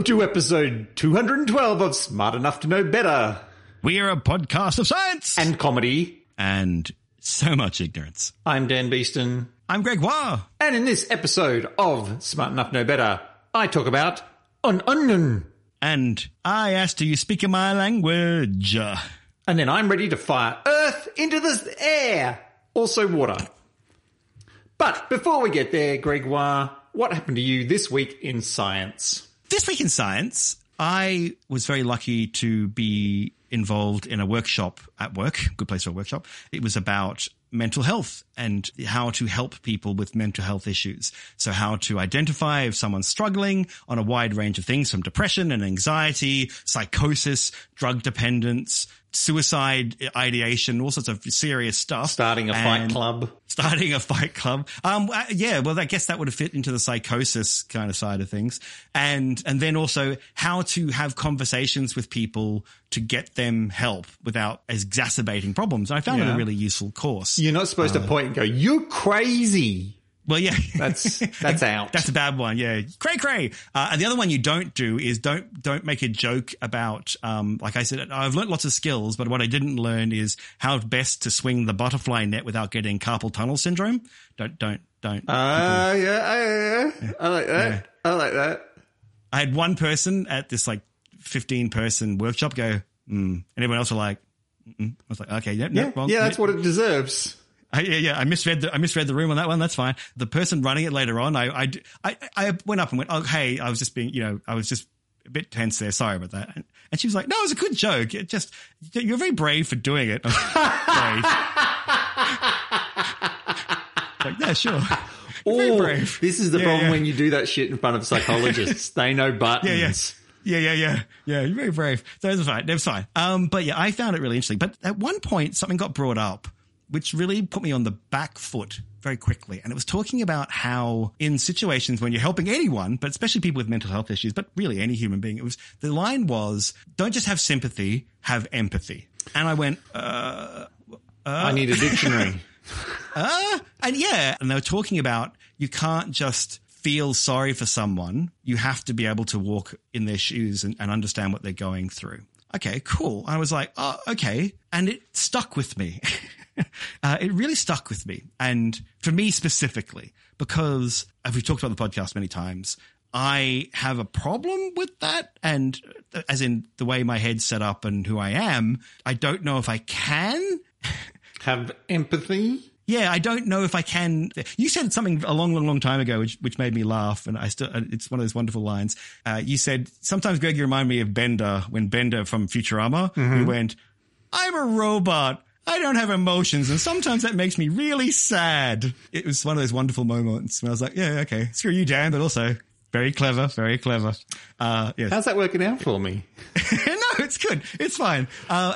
to episode 212 of Smart Enough to Know Better. We are a podcast of science and comedy. And so much ignorance. I'm Dan Beeston. I'm Greg Waugh. And in this episode of Smart Enough to Know Better, I talk about an onion. And I asked, do you speak my language? And then I'm ready to fire Earth into the air. Also water. But before we get there, Gregoire, what happened to you this week in science? This week in science, I was very lucky to be involved in a workshop at work. Good place for a workshop. It was about mental health and how to help people with mental health issues. So how to identify if someone's struggling on a wide range of things, from depression and anxiety, psychosis, drug dependence, suicide ideation, all sorts of serious stuff. Starting a fight club. Yeah, well, I guess that would have fit into the psychosis kind of side of things. And then also how to have conversations with people to get them help without exacerbating problems. And I found it a really useful course. You're not supposed to point and go, "You're crazy." Well, yeah, that's out. That's a bad one. Yeah. Cray. And the other one you don't do is don't make a joke about, like I said, I've learn't lots of skills, but what I didn't learn is how best to swing the butterfly net without getting carpal tunnel syndrome. Don't. Yeah. I like that. Yeah. I like that. I had one person at this like 15-person workshop go, and everyone else were like, I was like, okay, wrong. Yeah, that's what it deserves. I misread the room on that one. That's fine. The person running it later on, I went up and went, "Oh, hey, I was just being, I was just a bit tense there. Sorry about that." And she was like, "No, it was a good joke. It just, you're very brave for doing it." Like, yeah, sure. Oh, this is the problem when you do that shit in front of psychologists. They know buttons. Yeah. You're very brave. So it was fine. But yeah, I found it really interesting. But at one point, something got brought up, which really put me on the back foot very quickly. And it was talking about how in situations when you're helping anyone, but especially people with mental health issues, but really any human being, the line was, don't just have sympathy, have empathy. And I went, I need a dictionary. And they were talking about you can't just feel sorry for someone. You have to be able to walk in their shoes and understand what they're going through. Okay, cool. I was like, oh, okay. And it stuck with me. It really stuck with me. And for me specifically, because as we've talked about the podcast many times, I have a problem with that. And as in the way my head's set up and who I am, I don't know if I can have empathy. Yeah, I don't know if I can. You said something a long time ago, which made me laugh, and it's one of those wonderful lines. You said, sometimes, Greg, you remind me of Bender, when Bender from Futurama, who went, "I'm a robot. I don't have emotions, and sometimes that makes me really sad." It was one of those wonderful moments when I was like, yeah, okay, screw you, Dan, but also very clever, very clever. Yes. How's that working out for me? No, it's good. It's fine.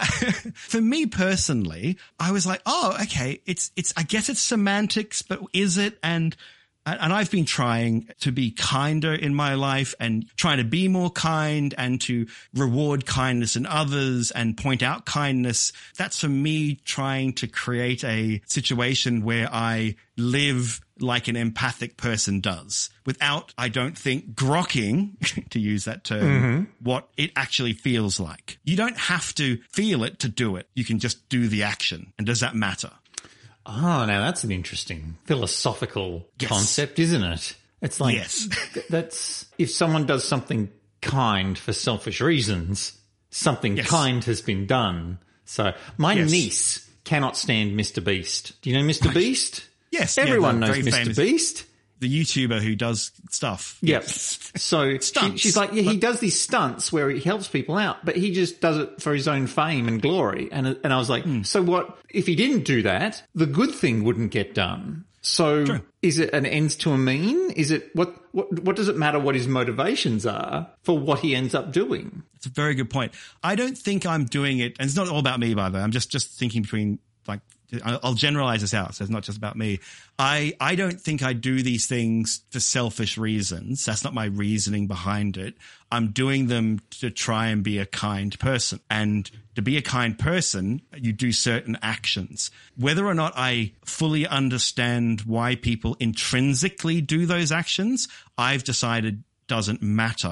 For me personally, I was like, oh, okay, I guess it's semantics, but is it? And I've been trying to be kinder in my life and trying to be more kind and to reward kindness in others and point out kindness. That's for me trying to create a situation where I live like an empathic person does without, I don't think, grokking, to use that term, what it actually feels like. You don't have to feel it to do it. You can just do the action. And does that matter? Oh, now that's an interesting philosophical concept, isn't it? It's like, that's if someone does something kind for selfish reasons, something kind has been done. So my niece cannot stand Mr. Beast. Do you know Mr. Beast? Yes. Everyone knows Mr. Beast. The YouTuber who does stuff. Yep. So she's like, he does these stunts where he helps people out, but he just does it for his own fame and glory. And I was like, so what, if he didn't do that, the good thing wouldn't get done. So is it an ends to a mean? Is it what does it matter what his motivations are for what he ends up doing? It's a very good point. I don't think I'm doing it, and it's not all about me, by the way. I'm just thinking between, like, I'll generalize this out, so it's not just about me. I don't think I do these things for selfish reasons. That's not my reasoning behind it. I'm doing them to try and be a kind person. And to be a kind person, you do certain actions. Whether or not I fully understand why people intrinsically do those actions, I've decided doesn't matter.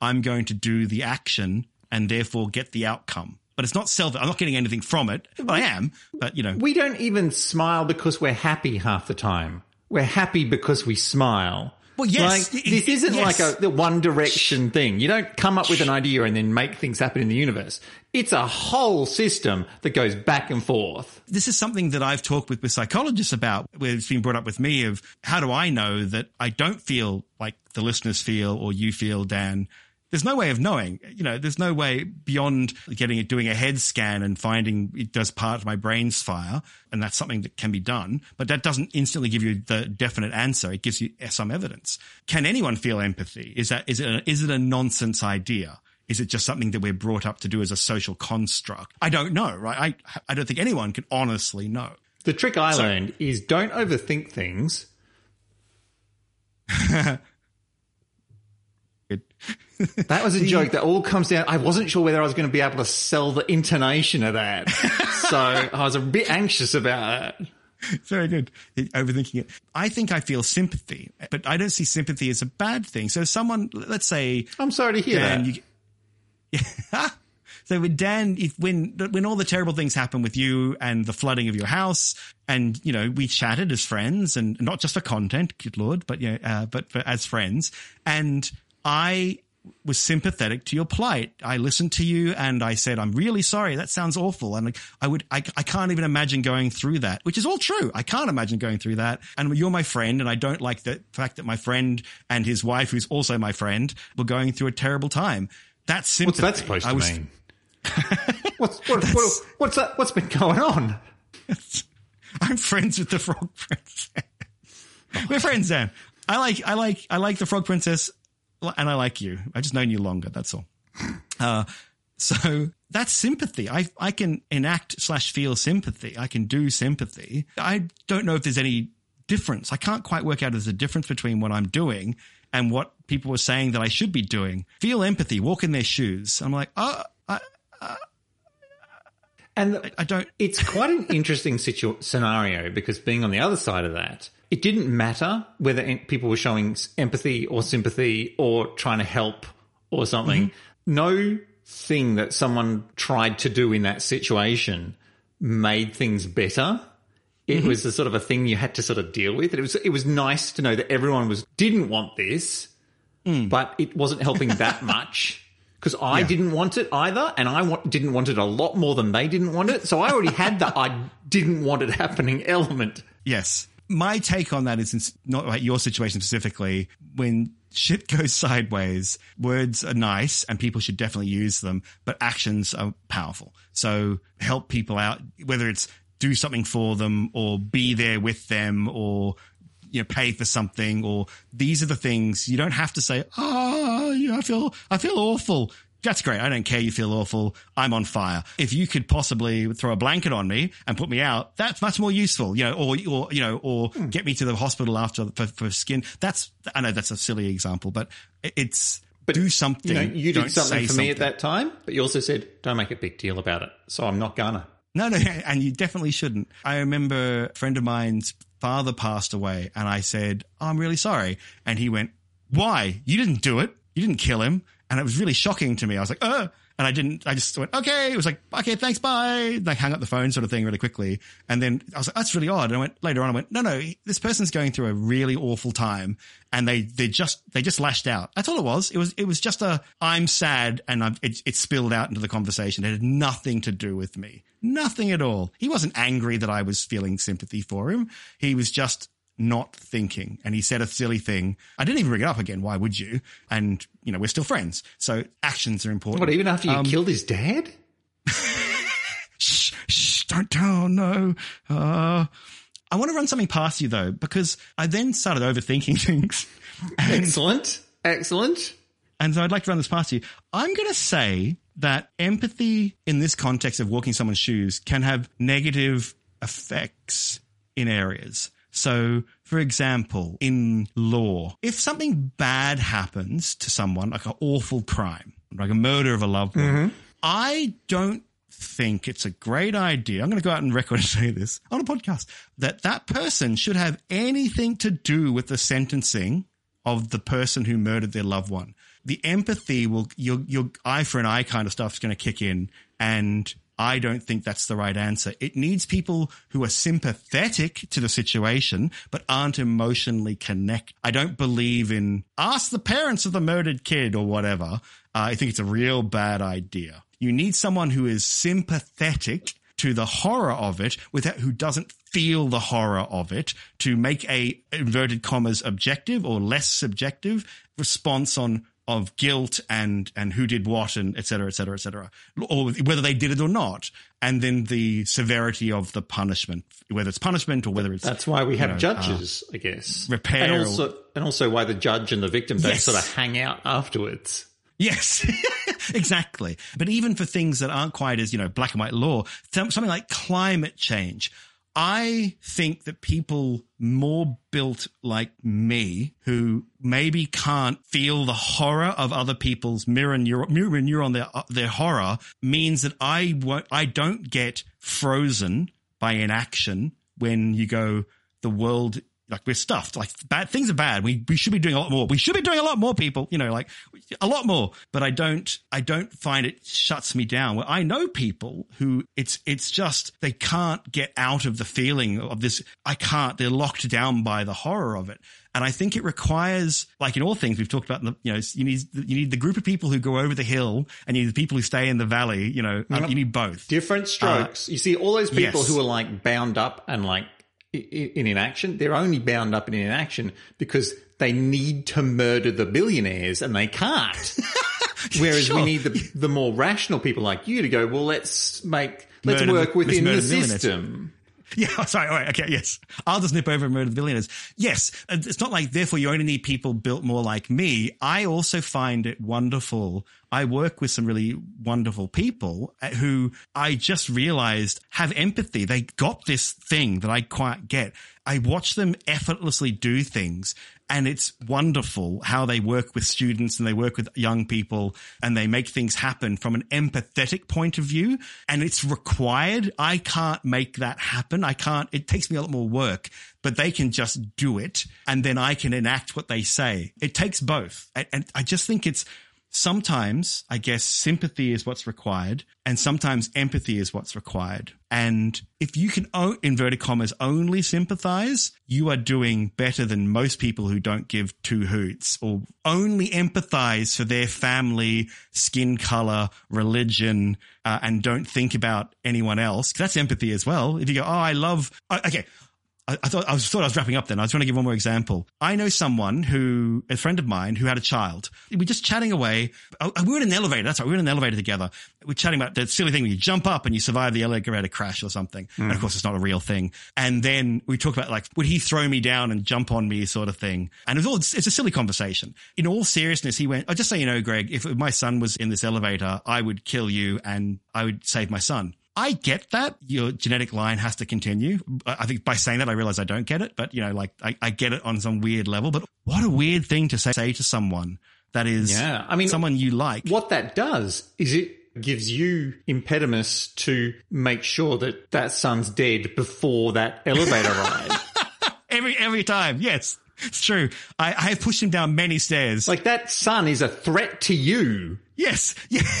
I'm going to do the action and therefore get the outcome. But it's not I'm not getting anything from it. I am, but We don't even smile because we're happy half the time. We're happy because we smile. Well, yes. This isn't like the One Direction thing. You don't come up with an idea and then make things happen in the universe. It's a whole system that goes back and forth. This is something that I've talked with psychologists about, where it's been brought up with me of how do I know that I don't feel like the listeners feel or you feel, Dan? There's no way of knowing, there's no way beyond doing a head scan and finding it does part of my brain's fire. And that's something that can be done, but that doesn't instantly give you the definite answer. It gives you some evidence. Can anyone feel empathy? Is it a nonsense idea? Is it just something that we're brought up to do as a social construct? I don't know, right? I don't think anyone can honestly know. The trick I learned is don't overthink things. That was a joke that all comes down. I wasn't sure whether I was going to be able to sell the intonation of that. So I was a bit anxious about it. Very good. Overthinking it. I think I feel sympathy, but I don't see sympathy as a bad thing. So someone, let's say... I'm sorry to hear that. So with Dan, when all the terrible things happened with you and the flooding of your house, and we chatted as friends, and not just for content, good Lord, but as friends, and I was sympathetic to your plight. I listened to you and I said, I'm really sorry. That sounds awful. And I can't even imagine going through that, which is all true. I can't imagine going through that. And you're my friend. And I don't like the fact that my friend and his wife, who's also my friend, were going through a terrible time. That's sympathy. What's that supposed to mean? What's been going on? I'm friends with the Frog Princess. We're friends, Dan. I like the Frog Princess. And I like you. I've just known you longer. That's all. So that's sympathy. I can enact/feel sympathy. I can do sympathy. I don't know if there's any difference. I can't quite work out if there's a difference between what I'm doing and what people were saying that I should be doing. Feel empathy, walk in their shoes. I'm like, I don't. It's quite an interesting scenario because being on the other side of that, it didn't matter whether people were showing empathy or sympathy or trying to help or something. Mm-hmm. No thing that someone tried to do in that situation made things better. It was the sort of a thing you had to sort of deal with. It was nice to know that everyone didn't want this, but it wasn't helping that much. Because I didn't want it either, and I didn't want it a lot more than they didn't want it. So I already had the I didn't want it happening element. Yes. My take on that is not like your situation specifically. When shit goes sideways, words are nice and people should definitely use them, but actions are powerful. So help people out, whether it's do something for them or be there with them or pay for something, or these are the things you don't have to say, I feel awful. That's great. I don't care you feel awful. I'm on fire. If you could possibly throw a blanket on me and put me out, that's much more useful, or get me to the hospital after for skin. I know that's a silly example, but do something. You did something for me at that time, but you also said, don't make a big deal about it. So I'm not gonna. No, and you definitely shouldn't. I remember a friend of mine's father passed away and I said, I'm really sorry. And he went, why? You didn't do it. You didn't kill him. And it was really shocking to me. I was like, and I just went, okay. It was like, okay, thanks, bye. Like hung up the phone sort of thing really quickly. And then I was like, that's really odd. And later on I went, no, this person's going through a really awful time. And they just lashed out. That's all it was. It was just I'm sad. And it spilled out into the conversation. It had nothing to do with me. Nothing at all. He wasn't angry that I was feeling sympathy for him. He was just not thinking. And he said a silly thing. I didn't even bring it up again. Why would you? And, we're still friends. So actions are important. What, even after you killed his dad? Shh, don't tell, no. I want to run something past you, though, because I then started overthinking things. Excellent. And so I'd like to run this past you. I'm going to say that empathy in this context of walking someone's shoes can have negative effects in areas. So, for example, in law, if something bad happens to someone, like an awful crime, like a murder of a loved one, I don't think it's a great idea. I'm going to go out on record and say this on a podcast, that person should have anything to do with the sentencing of the person who murdered their loved one. the empathy your eye for an eye kind of stuff is going to kick in. And I don't think that's the right answer. It needs people who are sympathetic to the situation, but aren't emotionally connected. I don't believe in ask the parents of the murdered kid or whatever. I think it's a real bad idea. You need someone who is sympathetic to the horror of it who doesn't feel the horror of it, to make a inverted commas objective or less subjective response of guilt and who did what and et cetera, or whether they did it or not. And then the severity of the punishment, whether it's punishment or whether it's... That's why we have judges, I guess. Repair. And also why the judge and the victim don't sort of hang out afterwards. Yes, exactly. But even for things that aren't quite as, black and white law, something like climate change, I think that people more built like me who maybe can't feel the horror of other people's mirror neuron their horror means that I don't get frozen by inaction when you go, the world, like we're stuffed, like bad things are bad. We should be doing a lot more. We should be doing a lot more, people, like a lot more. But I don't find it shuts me down. Well, I know people who it's just, they can't get out of the feeling of this. They're locked down by the horror of it. And I think it requires, like in all things we've talked about, you need the group of people who go over the hill and you need the people who stay in the valley, you need both. Different strokes. You see all those people who are like bound up and like, in inaction, they're only bound up in inaction because they need to murder the billionaires and they can't. Whereas we need the more rational people like you to go, well, let's work within the system. Yeah, sorry. All right. Okay. Yes. I'll just nip over and murder the billionaires. Yes. It's not like, therefore, you only need people built more like me. I also find it wonderful. I work with some really wonderful people who I just realized have empathy. They got this thing that I quite get. I watch them effortlessly do things, and it's wonderful how they work with students and they work with young people and they make things happen from an empathetic point of view. And it's required. I can't make that happen. It takes me a lot more work, but they can just do it. And then I can enact what they say. It takes both. And I just think sometimes, I guess, sympathy is what's required, and sometimes empathy is what's required. And if you can, inverted commas, only sympathize, you are doing better than most people who don't give two hoots or only empathize for their family, skin color, religion, and don't think about anyone else. 'Cause that's empathy as well. If you go, okay. I thought I was wrapping up then. I was trying to give one more example. I know someone a friend of mine who had a child. We're just chatting away. We were in an elevator. That's right. We were in an elevator together. We're chatting about that silly thing where you jump up and you survive the elevator crash or something. And of course, it's not a real thing. And then we talk about like, would he throw me down and jump on me sort of thing? And it's a silly conversation. In all seriousness, he went, just so you know, Greg, if my son was in this elevator, I would kill you and I would save my son. I get that your genetic line has to continue. I think by saying that, I realize I don't get it, but I get it on some weird level. But what a weird thing to say to someone that is someone you like. What that does is it gives you impediments to make sure that son's dead before that elevator ride. Every time. Yes, it's true. I have pushed him down many stairs. Like that son is a threat to you. Yes.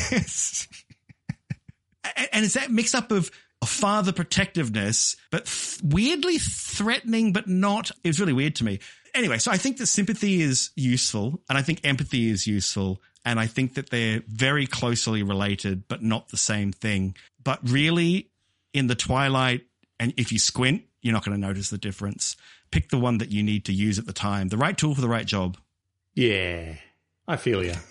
And it's that mix up of a father protectiveness, but weirdly threatening, but not. It was really weird to me. Anyway, so I think that sympathy is useful and I think empathy is useful. And I think that they're very closely related, but not the same thing. But really in the twilight, and if you squint, you're not going to notice the difference. Pick the one that you need to use at the time. The right tool for the right job. Yeah, I feel you.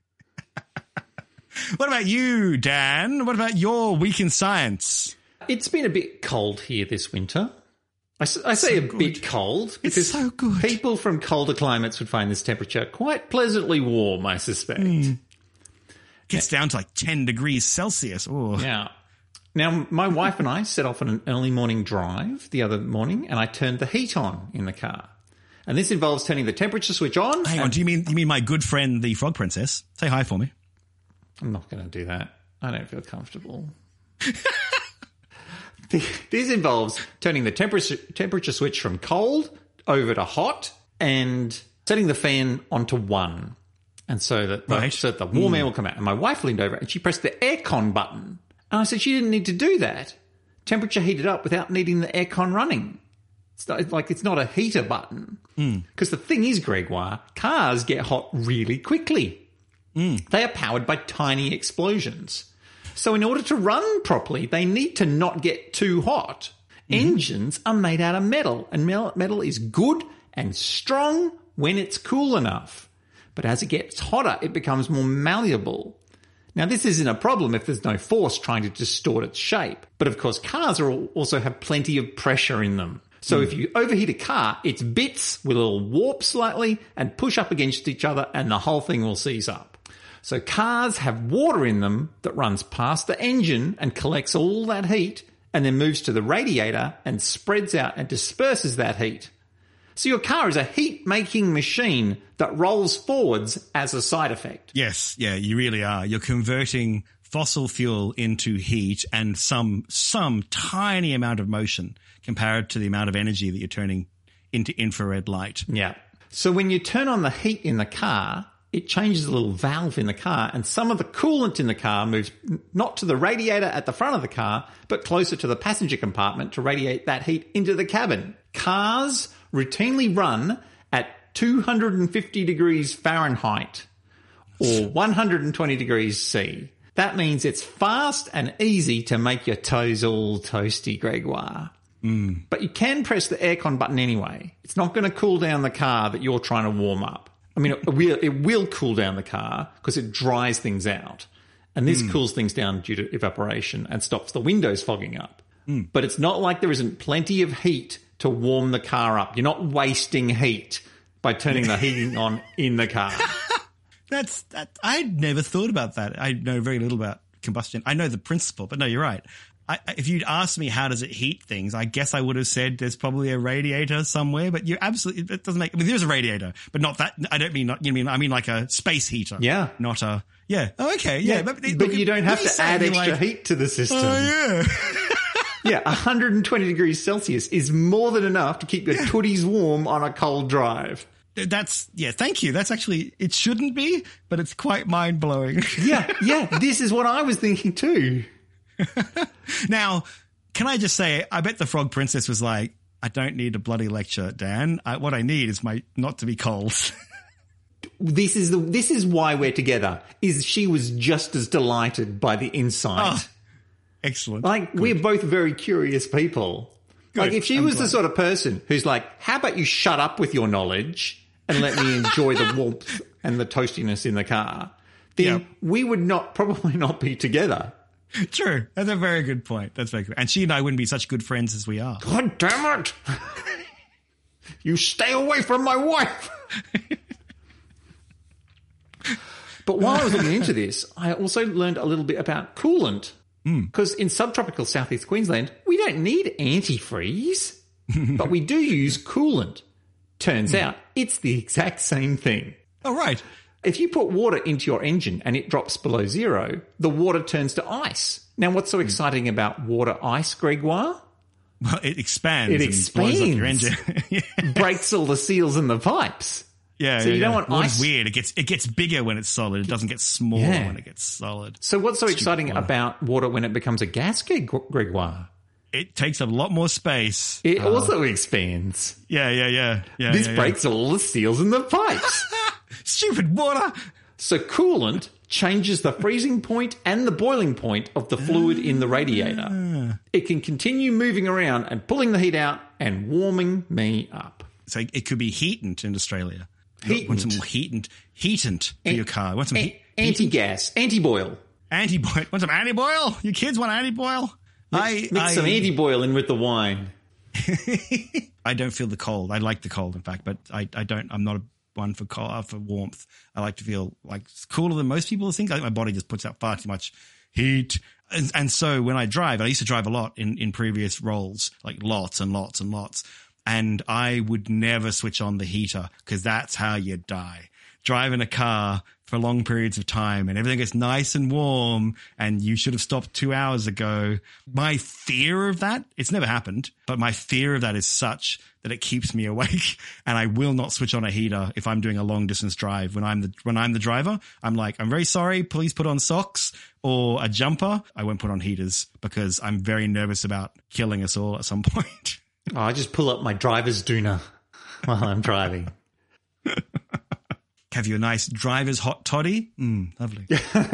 What about you, Dan? What about your week in science? It's been a bit cold here this winter. I say bit cold because it's so good. People from colder climates would find this temperature quite pleasantly warm, I suspect. Gets down to like 10 degrees Celsius. Ooh. Yeah. Now, my wife and I set off on an early morning drive the other morning and I turned the heat on in the car. And this involves turning the temperature switch on. Hang on, do you mean my good friend, the Frog Princess? Say hi for me. I'm not going to do that. I don't feel comfortable. This involves turning the temperature switch from cold over to hot and setting the fan onto 1. And so that the warm air will come out. And my wife leaned over and she pressed the aircon button. And I said she didn't need to do that. Temperature heated up without needing the aircon running. It's not a heater button. Because the thing is, Gregoire, cars get hot really quickly. They are powered by tiny explosions. So in order to run properly, they need to not get too hot. Engines are made out of metal, and metal is good and strong when it's cool enough. But as it gets hotter, it becomes more malleable. Now, this isn't a problem if there's no force trying to distort its shape. But of course, cars also have plenty of pressure in them. So if you overheat a car, its bits will warp slightly and push up against each other, and the whole thing will seize up. So cars have water in them that runs past the engine and collects all that heat and then moves to the radiator and spreads out and disperses that heat. So your car is a heat-making machine that rolls forwards as a side effect. Yes, yeah, you really are. You're converting fossil fuel into heat and some tiny amount of motion compared to the amount of energy that you're turning into infrared light. Yeah. So when you turn on the heat in the car, it changes a little valve in the car, and some of the coolant in the car moves not to the radiator at the front of the car, but closer to the passenger compartment to radiate that heat into the cabin. Cars routinely run at 250 degrees Fahrenheit or 120 degrees C. That means it's fast and easy to make your toes all toasty, Gregoire. But you can press the aircon button anyway. It's not going to cool down the car that you're trying to warm up. I mean, it will cool down the car because it dries things out. And this cools things down due to evaporation and stops the windows fogging up. But it's not like there isn't plenty of heat to warm the car up. You're not wasting heat by turning the heating on in the car. I'd never thought about that. I know very little about combustion. I know the principle, but no, you're right. If you'd asked me how does it heat things, I guess I would have said there's probably a radiator somewhere, but it doesn't make, I mean, there's a radiator, but not that, I don't mean, I mean like a space heater. Yeah. Not a, yeah. Oh, okay. Yeah. But you don't have to add extra heat to the system. Oh, yeah. Yeah. 120 degrees Celsius is more than enough to keep your tooties warm on a cold drive. Thank you. That's actually, it shouldn't be, but it's quite mind blowing. Yeah. This is what I was thinking too. Now, can I just say, I bet the Frog Princess was like, I don't need a bloody lecture, Dan. What I need is not to be cold. This is why we're together, is she was just as delighted by the insight. Oh, excellent. Like, we're both very curious people. Good. Like, if she was the sort of person who's like, how about you shut up with your knowledge and let me enjoy the warmth and the toastiness in the car, then we would probably not be together. True. That's a very good point. That's very good. And she and I wouldn't be such good friends as we are. God damn it. You stay away from my wife. But while I was looking into this, I also learned a little bit about coolant. Because in subtropical southeast Queensland, we don't need antifreeze, but we do use coolant. Turns out it's the exact same thing. Oh, right. If you put water into your engine and it drops below zero, the water turns to ice. Now, what's so exciting about water ice, Gregoire? Well, it expands. And blows up your engine. Breaks all the seals in the pipes. Yeah. So you don't want Water's ice. Weird. It gets bigger when it's solid. It doesn't get smaller when it gets solid. So what's so exciting about water when it becomes a gas, Gregoire? It takes a lot more space. It also expands. Yeah. This breaks all the seals in the pipes. Stupid water. So coolant changes the freezing point and the boiling point of the fluid in the radiator. It can continue moving around and pulling the heat out and warming me up. So it could be heatant in Australia. Heatant. Want some more heatant for your car. Want some anti-gas, anti-boil. Anti-boil. Want some anti-boil? Your kids want anti-boil? Mix some anti-boil in with the wine. I don't feel the cold. I like the cold, in fact, but I'm not one for warmth. I like to feel like it's cooler than most people think. I think my body just puts out far too much heat. And so when I drive, I used to drive a lot in previous roles, like lots and lots and lots. And I would never switch on the heater because that's how you die. drive in a car for long periods of time and everything gets nice and warm and you should have stopped 2 hours ago. My fear of that, it's never happened, but my fear of that is such that it keeps me awake, and I will not switch on a heater if I'm doing a long distance drive. When I'm the driver, I'm like, I'm very sorry, please put on socks or a jumper. I won't put on heaters because I'm very nervous about killing us all at some point. Oh, I just pull up my driver's doona while I'm driving. Have you a nice driver's hot toddy? Lovely.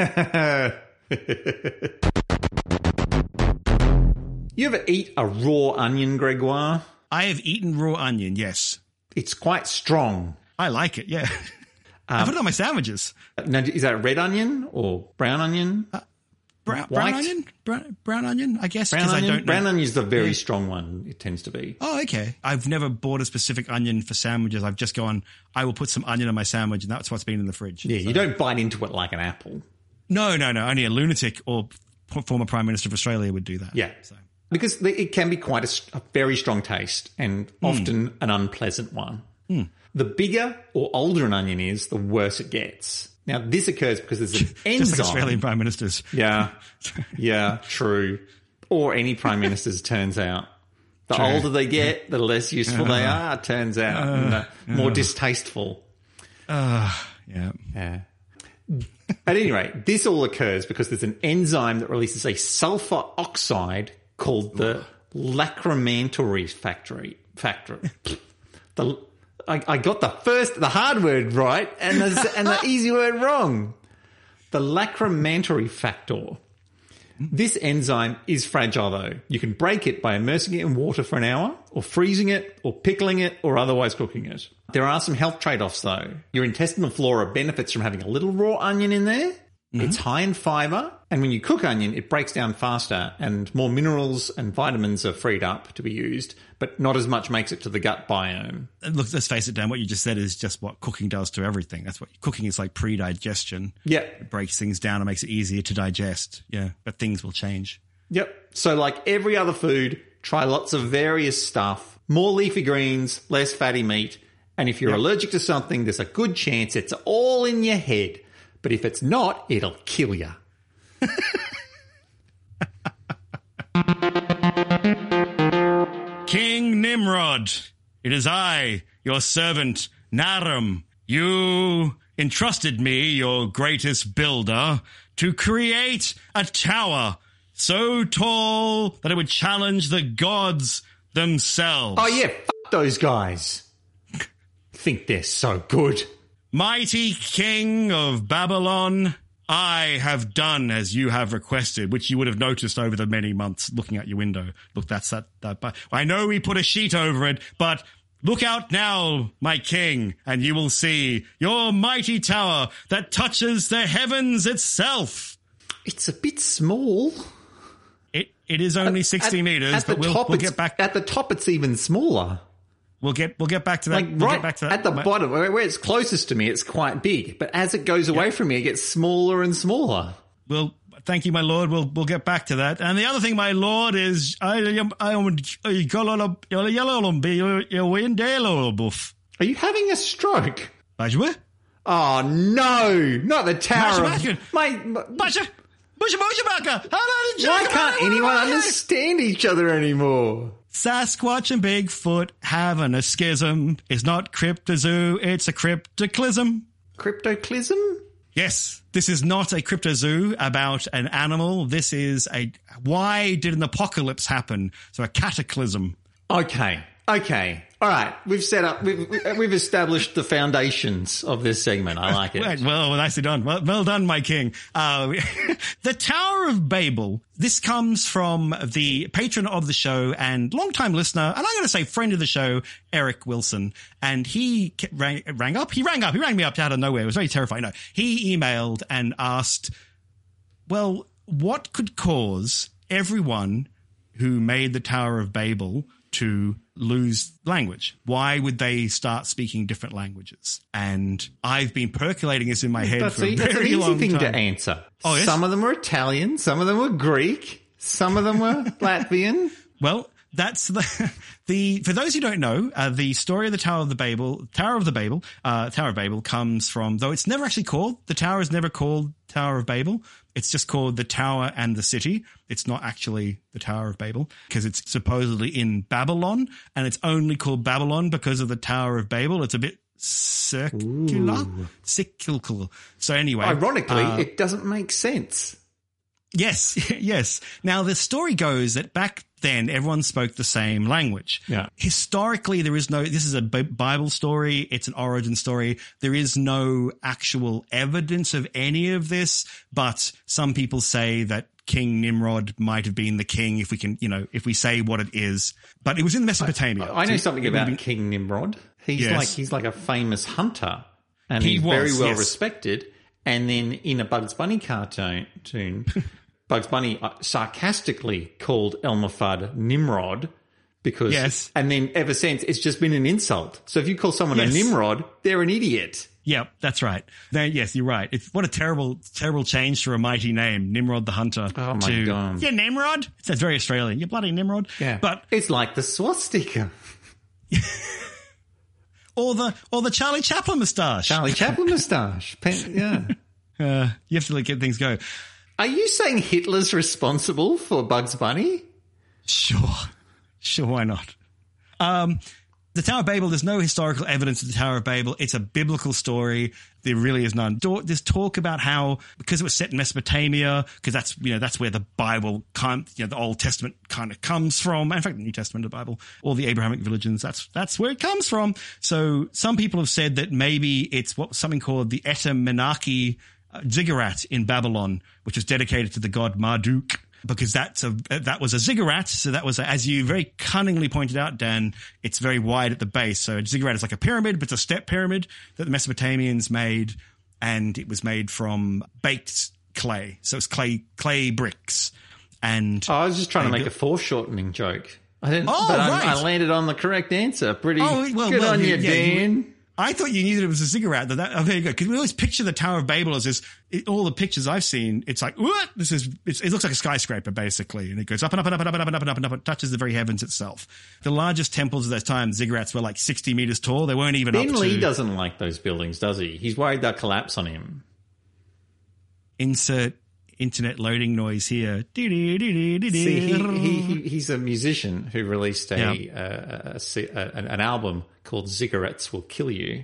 You ever eat a raw onion, Gregoire? I have eaten raw onion, yes. It's quite strong. I like it, yeah. I put it on my sandwiches. Now, is that red onion or brown onion? Brown onion? Brown onion, I guess. Brown onion? I don't know. Brown onion is the very strong one, it tends to be. Oh, okay. I've never bought a specific onion for sandwiches. I've just gone, I will put some onion on my sandwich, and that's what's been in the fridge. Yeah, you don't bite into it like an apple. No. Only a lunatic or former Prime Minister of Australia would do that. Yeah. Because it can be quite a very strong taste and often an unpleasant one. The bigger or older an onion is, the worse it gets. Now, this occurs because there's an enzyme. Just like Australian Prime Ministers. Yeah. Yeah, true. Or any Prime Ministers, turns out. The older they get, the less useful they are, turns out. And the more distasteful. Yeah. At any rate, this all occurs because there's an enzyme that releases a sulfur oxide called the lacrimatory factor. I got the hard word right and the easy word wrong. The lacrimatory factor. This enzyme is fragile, though. You can break it by immersing it in water for an hour, or freezing it, or pickling it, or otherwise cooking it. There are some health trade-offs, though. Your intestinal flora benefits from having a little raw onion in there. It's high in fibre, and when you cook onion, it breaks down faster, and more minerals and vitamins are freed up to be used, but not as much makes it to the gut biome. Look, let's face it, Dan, what you just said is just what cooking does to everything. That's what cooking is like, pre-digestion. Yeah. It breaks things down and makes it easier to digest. Yeah, but things will change. Yep. So like every other food, try lots of various stuff, more leafy greens, less fatty meat, and if you're allergic to something, there's a good chance it's all in your head. But if it's not, it'll kill you. King Nimrod, it is I, your servant, Naram. You entrusted me, your greatest builder, to create a tower so tall that it would challenge the gods themselves. Oh, yeah, fuck those guys. Think they're so good. Mighty King of Babylon, I have done as you have requested, which you would have noticed over the many months looking out your window. Look, that's that. I know we put a sheet over it, but look out now, my king, and you will see your mighty tower that touches the heavens itself. It's a bit small. It is only 60 meters, but we'll get back. At the top, it's even smaller. We'll get back to that. Like at the bottom, where it's closest to me, it's quite big. But as it goes away from me, it gets smaller and smaller. Well, thank you, my lord. We'll get back to that. And the other thing, my lord, is are you having a stroke? Oh no, not the tower of Why can't anyone understand each other anymore? Sasquatch and Bigfoot having a schism. It's not cryptozoo, it's a cryptoclism. Cryptoclism? Yes, this is not a cryptozoo about an animal. This is why did an apocalypse happen? So a cataclysm. Okay. All right, we've established the foundations of this segment. I like it. Well, nicely done. Well done, my king. The Tower of Babel. This comes from the patron of the show and longtime listener, and I'm going to say friend of the show, Eric Wilson. And he rang me up out of nowhere. It was very terrifying. No, he emailed and asked, well, what could cause everyone who made the Tower of Babel to lose language? Why would they start speaking different languages? And I've been percolating this in my head for a very long time. That's an easy thing to answer. Oh, yes? Some of them were Italian, some of them were Greek, some of them were Latvian. Well, that's the for those who don't know, the story of the Tower of Babel comes from, though it's never actually called, the tower is never called Tower of Babel. It's just called the Tower and the City. It's not actually the Tower of Babel because it's supposedly in Babylon, and it's only called Babylon because of the Tower of Babel. It's a bit cyclical. So anyway, ironically, it doesn't make sense. Yes, yes. Now, the story goes that back then, everyone spoke the same language. Yeah. Historically, this is a Bible story. It's an origin story. There is no actual evidence of any of this, but some people say that King Nimrod might have been the king if we say what it is. But it was in Mesopotamia. I know something about King Nimrod. He's like a famous hunter, and he's very well respected. And then in a Bugs Bunny cartoon, Bugs Bunny sarcastically called Elmer Fudd Nimrod because, and then ever since it's just been an insult. So if you call someone a Nimrod, they're an idiot. Yep, that's right. Yes, you're right. What a terrible, terrible change for a mighty name, Nimrod the Hunter. Oh my God. Yeah, Nimrod. That's very Australian. You bloody Nimrod. Yeah. But it's like the swastika. Or the Charlie Chaplin moustache. Charlie Chaplin moustache. Yeah. You have to let things go. Are you saying Hitler's responsible for Bugs Bunny? Sure, why not? The Tower of Babel, there's no historical evidence of the Tower of Babel. It's a biblical story. There really is none. There's talk about how, because it was set in Mesopotamia, because that's where the Bible, the Old Testament kind of comes from. In fact, the New Testament of the Bible, all the Abrahamic religions, that's where it comes from. So some people have said that maybe it's something called the Eta Menaki ziggurat in Babylon, which was dedicated to the god Marduk, because that was a ziggurat. So that was, as you very cunningly pointed out, Dan, it's very wide at the base. So a ziggurat is like a pyramid, but it's a step pyramid that the Mesopotamians made, and it was made from baked clay. So it's clay bricks. And I was just trying to make a foreshortening joke. I didn't, I landed on the correct answer. Good on you, Dan. I thought you knew that it was a ziggurat. There you go. Because we always picture the Tower of Babel as this. All the pictures I've seen, it's like, what? It looks like a skyscraper basically, and it goes up and up and up and up and up and up and up and up. It touches the very heavens itself. The largest temples of that time, ziggurats, were like 60 meters tall. They weren't even Ben Lee doesn't like those buildings, does he? He's worried they'll collapse on him. Insert internet loading noise here. See, he's a musician who released an album called Ziggurats Will Kill You.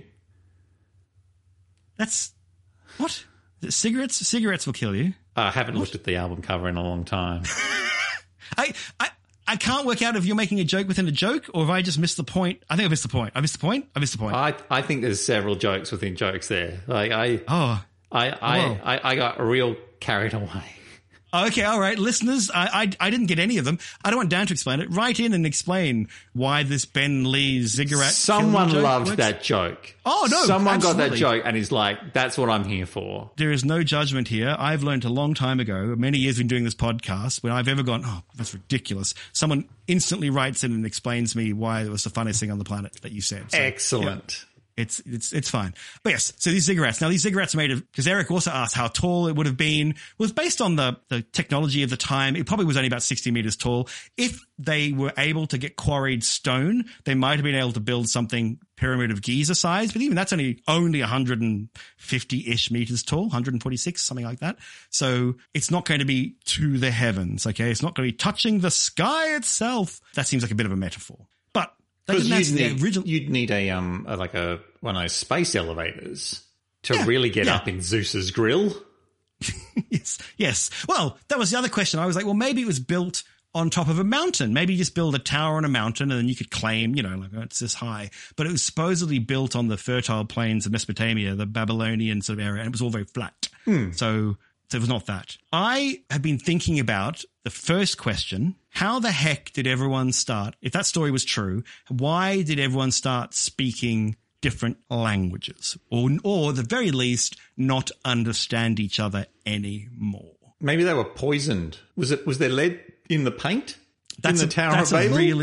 That's what? Cigarettes will kill you. I haven't looked at the album cover in a long time. I can't work out if you're making a joke within a joke or if I just missed the point. I think I missed the point. I missed the point. I think there's several jokes within jokes there. Like I got real carried away. Okay, all right. Listeners, I didn't get any of them. I don't want Dan to explain it. Write in and explain why this Ben Lee ziggurat. Someone loved that joke. Oh, no. Someone got that joke and is like, that's what I'm here for. There is no judgment here. I've learned a long time ago, many years in doing this podcast, when I've ever gone, oh, that's ridiculous. Someone instantly writes in and explains me why it was the funniest thing on the planet that you said. So, excellent. Yeah. It's fine. But yes, so these ziggurats. Now, these ziggurats are made of, because Eric also asked how tall it would have been. It was based on the technology of the time. It probably was only about 60 meters tall. If they were able to get quarried stone, they might have been able to build something Pyramid of Giza size, but even that's only 150-ish meters tall, 146, something like that. So it's not going to be to the heavens, okay? It's not going to be touching the sky itself. That seems like a bit of a metaphor. But because you'd need one of those space elevators to really get up in Zeus's grill. Yes. Well, that was the other question. I was like, well, maybe it was built on top of a mountain. Maybe you just build a tower on a mountain and then you could claim, it's this high. But it was supposedly built on the fertile plains of Mesopotamia, the Babylonian sort of area, and it was all very flat. So it was not that. I have been thinking about the first question. How the heck did everyone start? If that story was true, why did everyone start speaking different languages? Or at the very least, not understand each other anymore? Maybe they were poisoned. Was there lead in the paint in the Tower of Babel?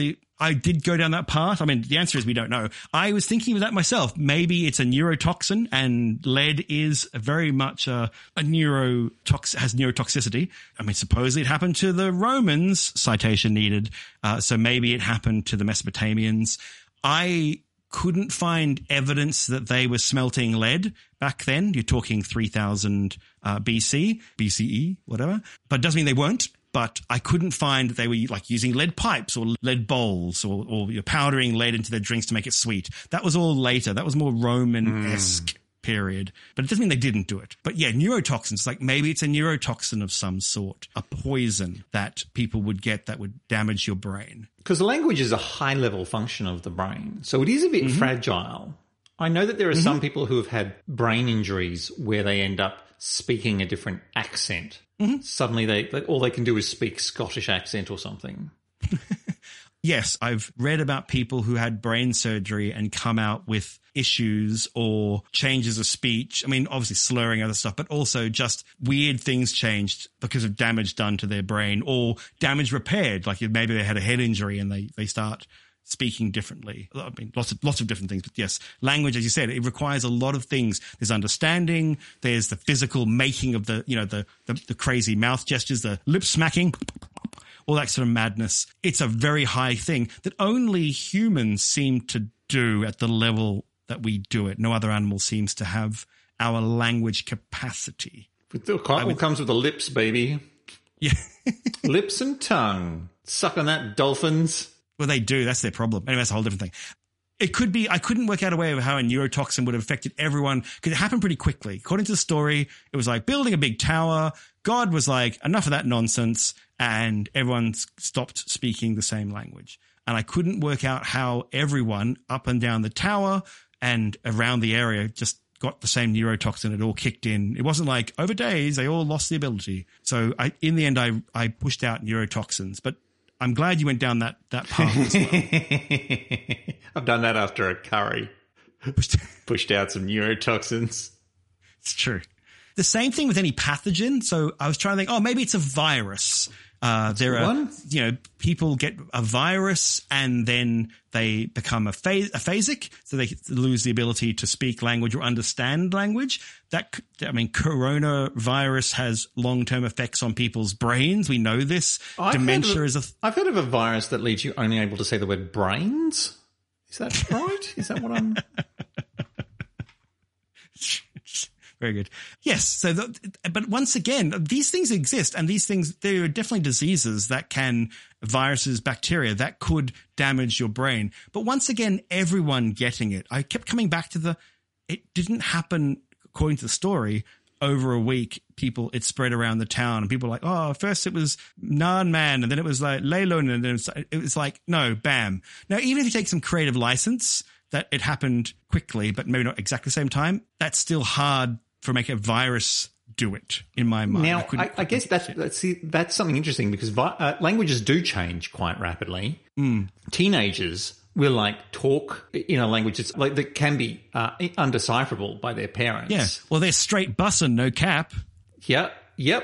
I did go down that path. I mean, the answer is we don't know. I was thinking of that myself. Maybe it's a neurotoxin, and lead is very much has neurotoxicity. I mean, supposedly it happened to the Romans, citation needed. So maybe it happened to the Mesopotamians. I couldn't find evidence that they were smelting lead back then. You're talking 3000 BCE, whatever. But it doesn't mean they weren't. But I couldn't find that they were like using lead pipes or lead bowls or you're powdering lead into their drinks to make it sweet. That was all later. That was more Roman-esque period. But it doesn't mean they didn't do it. But yeah, neurotoxins, like maybe it's a neurotoxin of some sort, a poison that people would get that would damage your brain. Because language is a high-level function of the brain. So it is a bit fragile. I know that there are some people who have had brain injuries where they end up speaking a different accent. Suddenly all they can do is speak Scottish accent or something. Yes, I've read about people who had brain surgery and come out with issues or changes of speech. I mean, obviously slurring other stuff, but also just weird things changed because of damage done to their brain or damage repaired. Like maybe they had a head injury and they start speaking differently. I mean, lots of different things. But yes, language, as you said, it requires a lot of things. There's understanding. There's the physical making of the crazy mouth gestures, the lip smacking, all that sort of madness. It's a very high thing that only humans seem to do at the level that we do it. No other animal seems to have our language capacity. It all comes with the lips, baby. Yeah. Lips and tongue. Suck on that, dolphins. Well, they do. That's their problem. Anyway, that's a whole different thing. It could be, I couldn't work out a way of how a neurotoxin would have affected everyone because it happened pretty quickly. According to the story, it was like building a big tower. God was like, enough of that nonsense. And everyone stopped speaking the same language. And I couldn't work out how everyone up and down the tower and around the area just got the same neurotoxin. It all kicked in. It wasn't like over days, they all lost the ability. So in the end, I pushed out neurotoxins, but I'm glad you went down that path as well. I've done that after a curry. Pushed out some neurotoxins. It's true. The same thing with any pathogen. So I was trying to think, maybe it's a virus. There are, people get a virus and then they become aphasic, so they lose the ability to speak language or understand language. Coronavirus has long-term effects on people's brains. We know this. Dementia is I've heard of a virus that leaves you only able to say the word brains. Is that right? Is that what I'm... Very good. Yes. So, but once again, these things exist, and there are definitely diseases that viruses, bacteria that could damage your brain. But once again, everyone getting it. I kept coming back to it didn't happen, according to the story, over a week. It spread around the town and people were like, first it was Nan Man and then it was like Leilun and then it was like, no, bam. Now, even if you take some creative license that it happened quickly, but maybe not exactly the same time, that's still hard for making a virus do it, in my mind. Now, I guess that's something interesting because languages do change quite rapidly. Teenagers will talk in a language that can be undecipherable by their parents. Yeah. Well, they're straight bussin', no cap. Yep.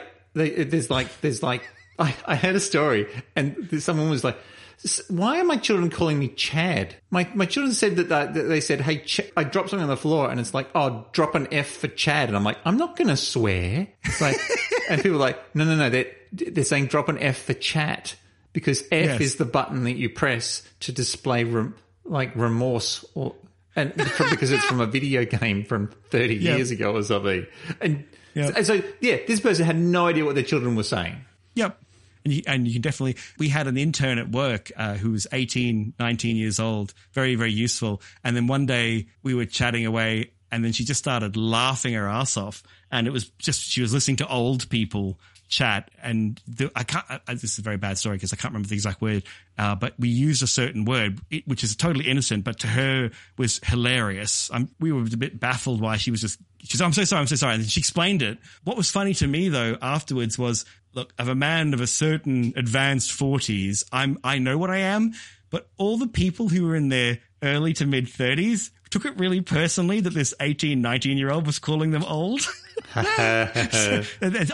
I heard a story and someone was like, why are my children calling me Chad? My children said that they said, hey, I dropped something on the floor and it's like, drop an F for Chad. And I'm like, I'm not going to swear. It's like, and people are like, no, they're saying drop an F for chat because F is the button that you press to display remorse because it's from a video game from 30 years ago or something. And so, this person had no idea what their children were saying. Yep. And you can definitely, we had an intern at work who was 18, 19 years old, very, very useful. And then one day we were chatting away and then she just started laughing her ass off. And it was she was listening to old people chat. And this is a very bad story because I can't remember the exact word, but we used a certain word, which is totally innocent, but to her was hilarious. We were a bit baffled why she was I'm so sorry. And she explained it. What was funny to me though afterwards was, look, of a man of a certain advanced 40s, I know what I am, but all the people who were in their early to mid 30s took it really personally that this 18, 19-year-old was calling them old. They're like,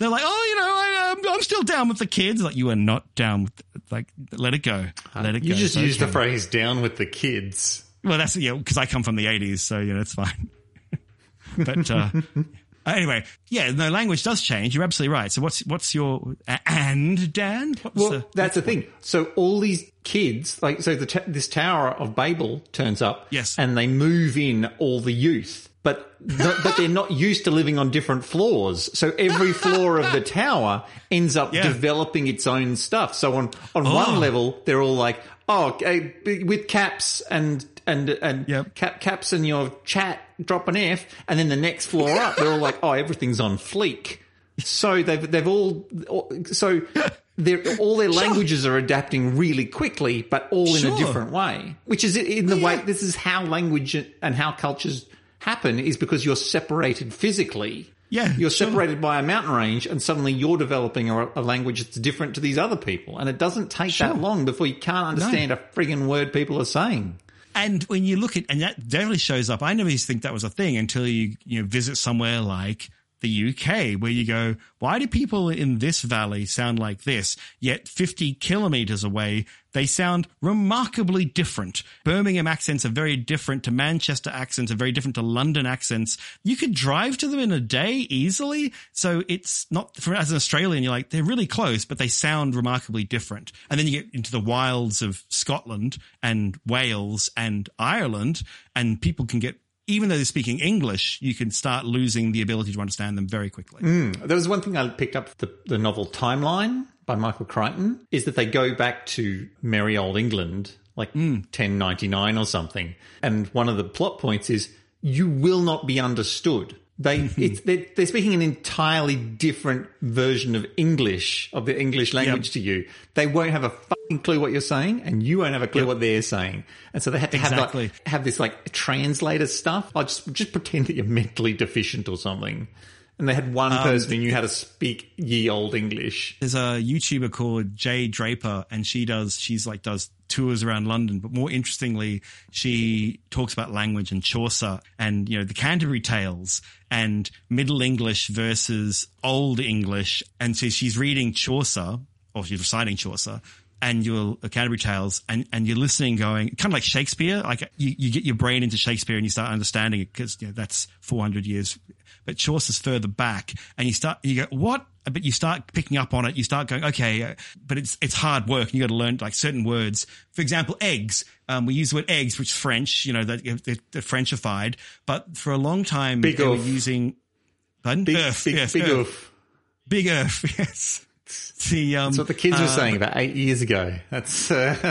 I'm still down with the kids. Like, you are not down with, let it go. Let it go. You just used the phrase "down with the kids." Well, that's, because I come from the 80s, so, it's fine. But, anyway, language does change. You're absolutely right. So what's your, and Dan? That's the thing. So all these kids, this Tower of Babel turns up. Yes. And they move in all the youth. But they're not used to living on different floors. So every floor of the tower ends up developing its own stuff. So on one level, they're all like, with caps and caps and your chat drop an F. And then the next floor up, they're all like, everything's on fleek. So they've all their languages are adapting really quickly, but all in a different way, which is in the way, this is how language and how cultures happen, is because you're separated physically. Yeah. You're separated by a mountain range, and suddenly you're developing a language that's different to these other people. And it doesn't take that long before you can't understand a friggin' word people are saying. And when you look at, and that definitely shows up, I never used to think that was a thing until you visit somewhere like the UK, where you go, why do people in this valley sound like this? Yet 50 kilometers away, they sound remarkably different. Birmingham accents are very different to Manchester accents, are very different to London accents. You could drive to them in a day easily. So it's not, as an Australian, you're like, they're really close, but they sound remarkably different. And then you get into the wilds of Scotland and Wales and Ireland, and people can get, even though they're speaking English, you can start losing the ability to understand them very quickly. There was one thing I picked up, the novel Timeline by Michael Crichton, is that they go back to merry old England, like 1099 or something. And one of the plot points is, you will not be understood. They're speaking an entirely different version of English, of the English language to you. They won't have a fucking clue what you're saying, and you won't have a clue what they're saying. And so they had to have this translator stuff. I'll just pretend that you're mentally deficient or something. And they had one person who knew how to speak ye old English. There's a YouTuber called Jay Draper, and she does tours around London. But more interestingly, she talks about language and Chaucer and, the Canterbury Tales and Middle English versus Old English. And so she's reading Chaucer, or she's reciting Chaucer, and your Canterbury Tales, and you're listening going, kind of like Shakespeare, like you get your brain into Shakespeare and you start understanding it, because that's 400 years. But Chaucer's further back, and you go, what? But you start picking up on it. You start going, okay, but it's hard work. And you got to learn certain words. For example, eggs. We use the word eggs, which is French, they're Frenchified. But for a long time, they were using, pardon? Earth. Big Earth. Big Earth, yes. That's what the kids were saying about 8 years ago. That's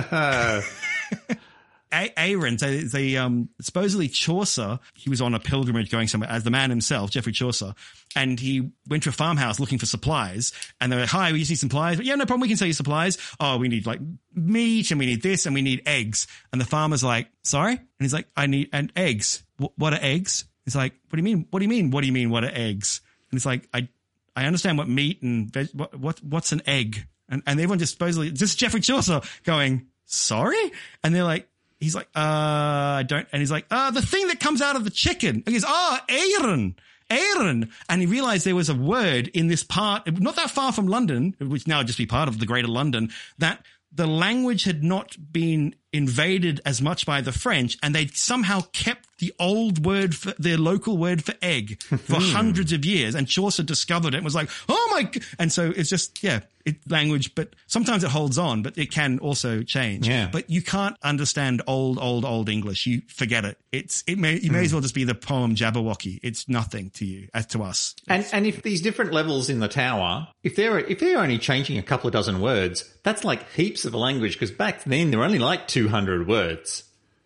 Aaron, supposedly Chaucer, he was on a pilgrimage going somewhere as the man himself, Geoffrey Chaucer, and he went to a farmhouse looking for supplies, and they were like, hi, we just need supplies. But yeah, no problem, we can sell you supplies. Oh, we need meat, and we need this, and we need eggs. And the farmer's like, sorry? And he's like, I need eggs. What are eggs? He's like, what do you mean? What do you mean? What do you mean? What are eggs? And it's like, I understand what meat and what's an egg? And everyone just supposedly, just Geoffrey Chaucer going, sorry? And they're like, he's like, I don't, and he's like, the thing that comes out of the chicken. He goes, Aaron. And he realized there was a word in this part, not that far from London, which now would just be part of the greater London, that the language had not been invaded as much by the French, and they'd somehow kept the old word for their local word for egg for hundreds of years. And Chaucer discovered it and was like, oh my, and so it's just, language, but sometimes it holds on, but it can also change. Yeah. But you can't understand old English. You forget it. You may as well just be the poem Jabberwocky. It's nothing to you, as to us. And if these different levels in the tower, if they're only changing a couple of dozen words, that's like heaps of a language, because back then there were only like 200 words.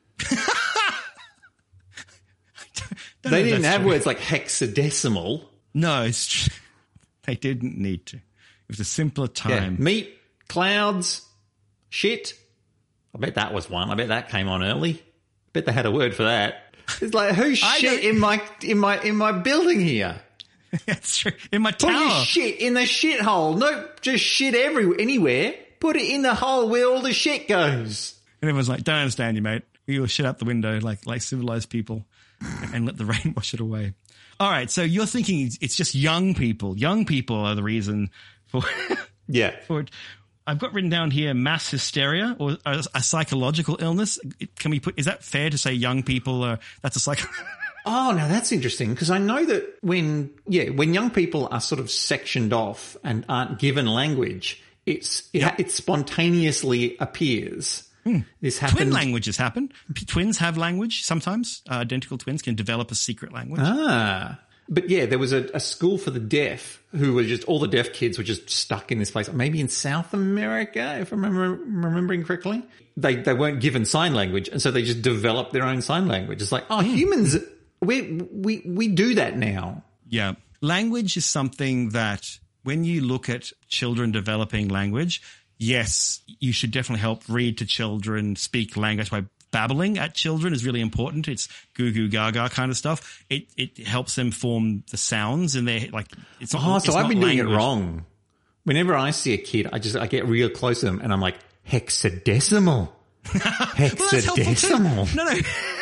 They didn't have words like hexadecimal. No, it's true. They didn't need to. It was a simpler time. Yeah. Meat, clouds, shit. I bet that was one. I bet that came on early. I bet they had a word for that. It's like, who's shit in my building here? That's true. In my tower. Put your shit in the shithole. No, just shit anywhere. Put it in the hole where all the shit goes. And everyone's like, don't understand you, mate. We will shit out the window like civilized people. and let the rain wash it away. All right, so you're thinking it's just young people. Young people are the reason for for it. I've got written down here mass hysteria or a psychological illness. Is that fair to say young people that's a Oh, now that's interesting because I know that when young people are sort of sectioned off and aren't given language, it spontaneously appears. This happens. Twin languages happen. Twins have language sometimes. Identical twins can develop a secret language. But yeah, there was a school for the deaf who were just, all the deaf kids were just stuck in this place, maybe in South America, if I'm remembering correctly. They weren't given sign language, and so they just developed their own sign language. It's like, humans, we do that now. Yeah. Language is something that when you look at children developing language, yes, you should definitely help read to children, speak language by babbling at children is really important. It's goo goo gaga kind of stuff. It helps them form the sounds and they're like, it's not. So I've been doing it wrong. Whenever I see a kid, I get real close to them and I'm like, hexadecimal. Hexadecimal. No.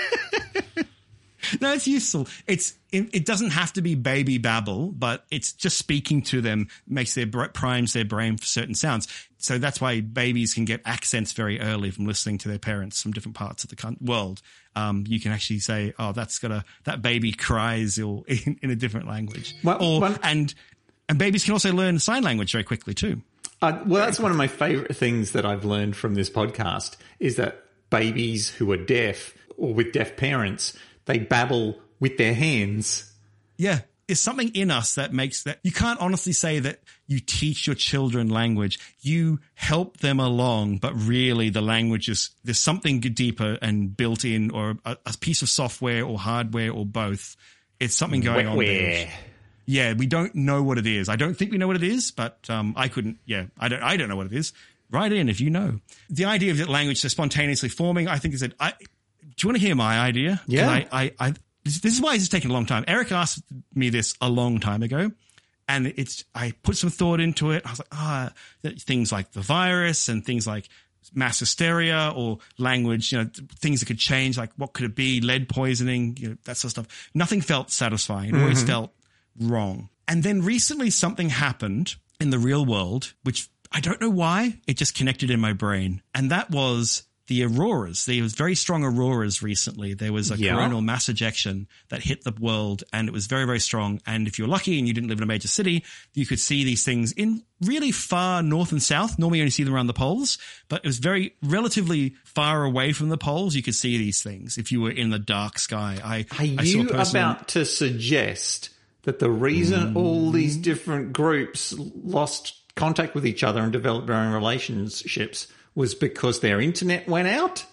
No, it's useful. It doesn't have to be baby babble, but it's just speaking to them primes their brain for certain sounds. So that's why babies can get accents very early from listening to their parents from different parts of the world. You can actually say, "Oh, that baby cries," or in a different language. And babies can also learn sign language very quickly too. That's one of my favorite things that I've learned from this podcast is that babies who are deaf or with deaf parents, they babble with their hands. Yeah. There's something in us that makes that. You can't honestly say that you teach your children language. You help them along, but really the language there's something deeper and built in, or a piece of software or hardware or both. It's something going on there. Yeah, we don't know what it is. I don't think we know what it is, but I don't know what it is. Write in if you know. The idea of that language is spontaneously forming, I think is that do you want to hear my idea? Yeah. This is why it's taken a long time. Eric asked me this a long time ago, and I put some thought into it. I was like, things like the virus and things like mass hysteria or language, things that could change, like what could it be? Lead poisoning, that sort of stuff. Nothing felt satisfying. It always felt wrong. And then recently something happened in the real world, which I don't know why, it just connected in my brain. And that was the auroras. There was very strong auroras recently. There was a coronal mass ejection that hit the world, and it was very, very strong. And if you're lucky and you didn't live in a major city, you could see these things in really far north and south. Normally you only see them around the poles, but it was relatively far away from the poles. You could see these things if you were in the dark sky. Are you about to suggest that the reason all these different groups lost contact with each other and developed their own relationships was because their internet went out?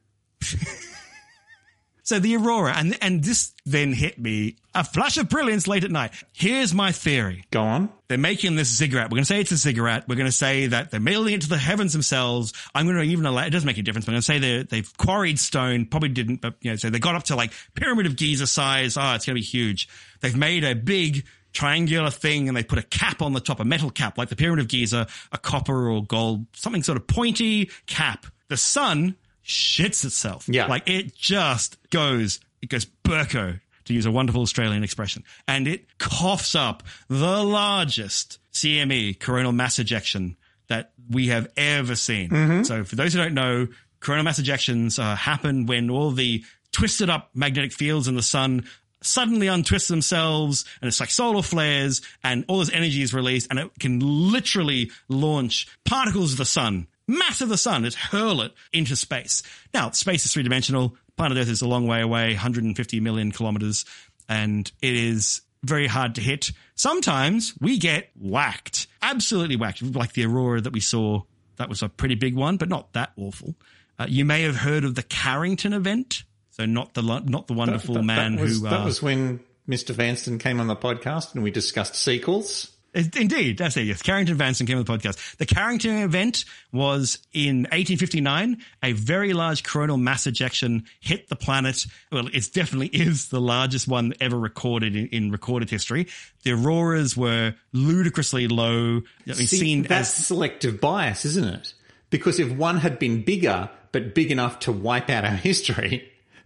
So the aurora, and this then hit me, a flash of brilliance late at night. Here's my theory. Go on. They're making this ziggurat. We're going to say it's a ziggurat. We're going to say that they're mailing it to the heavens themselves. I'm going to even allow, it doesn't make a difference, but I'm going to say they've quarried stone, probably didn't, but so they got up to like Pyramid of Giza size. Oh, it's going to be huge. They've made a big triangular thing and they put a cap on the top, a metal cap, like the Pyramid of Giza, a copper or gold, something sort of pointy cap. The sun shits itself. Yeah. Like it goes Burko, to use a wonderful Australian expression. And it coughs up the largest CME, coronal mass ejection, that we have ever seen. So for those who don't know, coronal mass ejections happen when all the twisted up magnetic fields in the sun suddenly untwist themselves, and it's like solar flares, and all this energy is released, and it can literally launch particles of the sun, mass of the sun, just hurl it into space. Now, space is three-dimensional. Planet Earth is a long way away, 150 million kilometers, and it is very hard to hit. Sometimes we get whacked, absolutely whacked, like the aurora that we saw. That was a pretty big one, but not that awful. You may have heard of the Carrington event. So not the wonderful man who... that was when Mr. Vanston came on the podcast and we discussed sequels. Indeed, that's it. Yes, Carrington Vanston came on the podcast. The Carrington event was in 1859. A very large coronal mass ejection hit the planet. Well, it definitely is the largest one ever recorded in recorded history. The auroras were ludicrously low. That's selective bias, isn't it? Because if one had been bigger, but big enough to wipe out our history,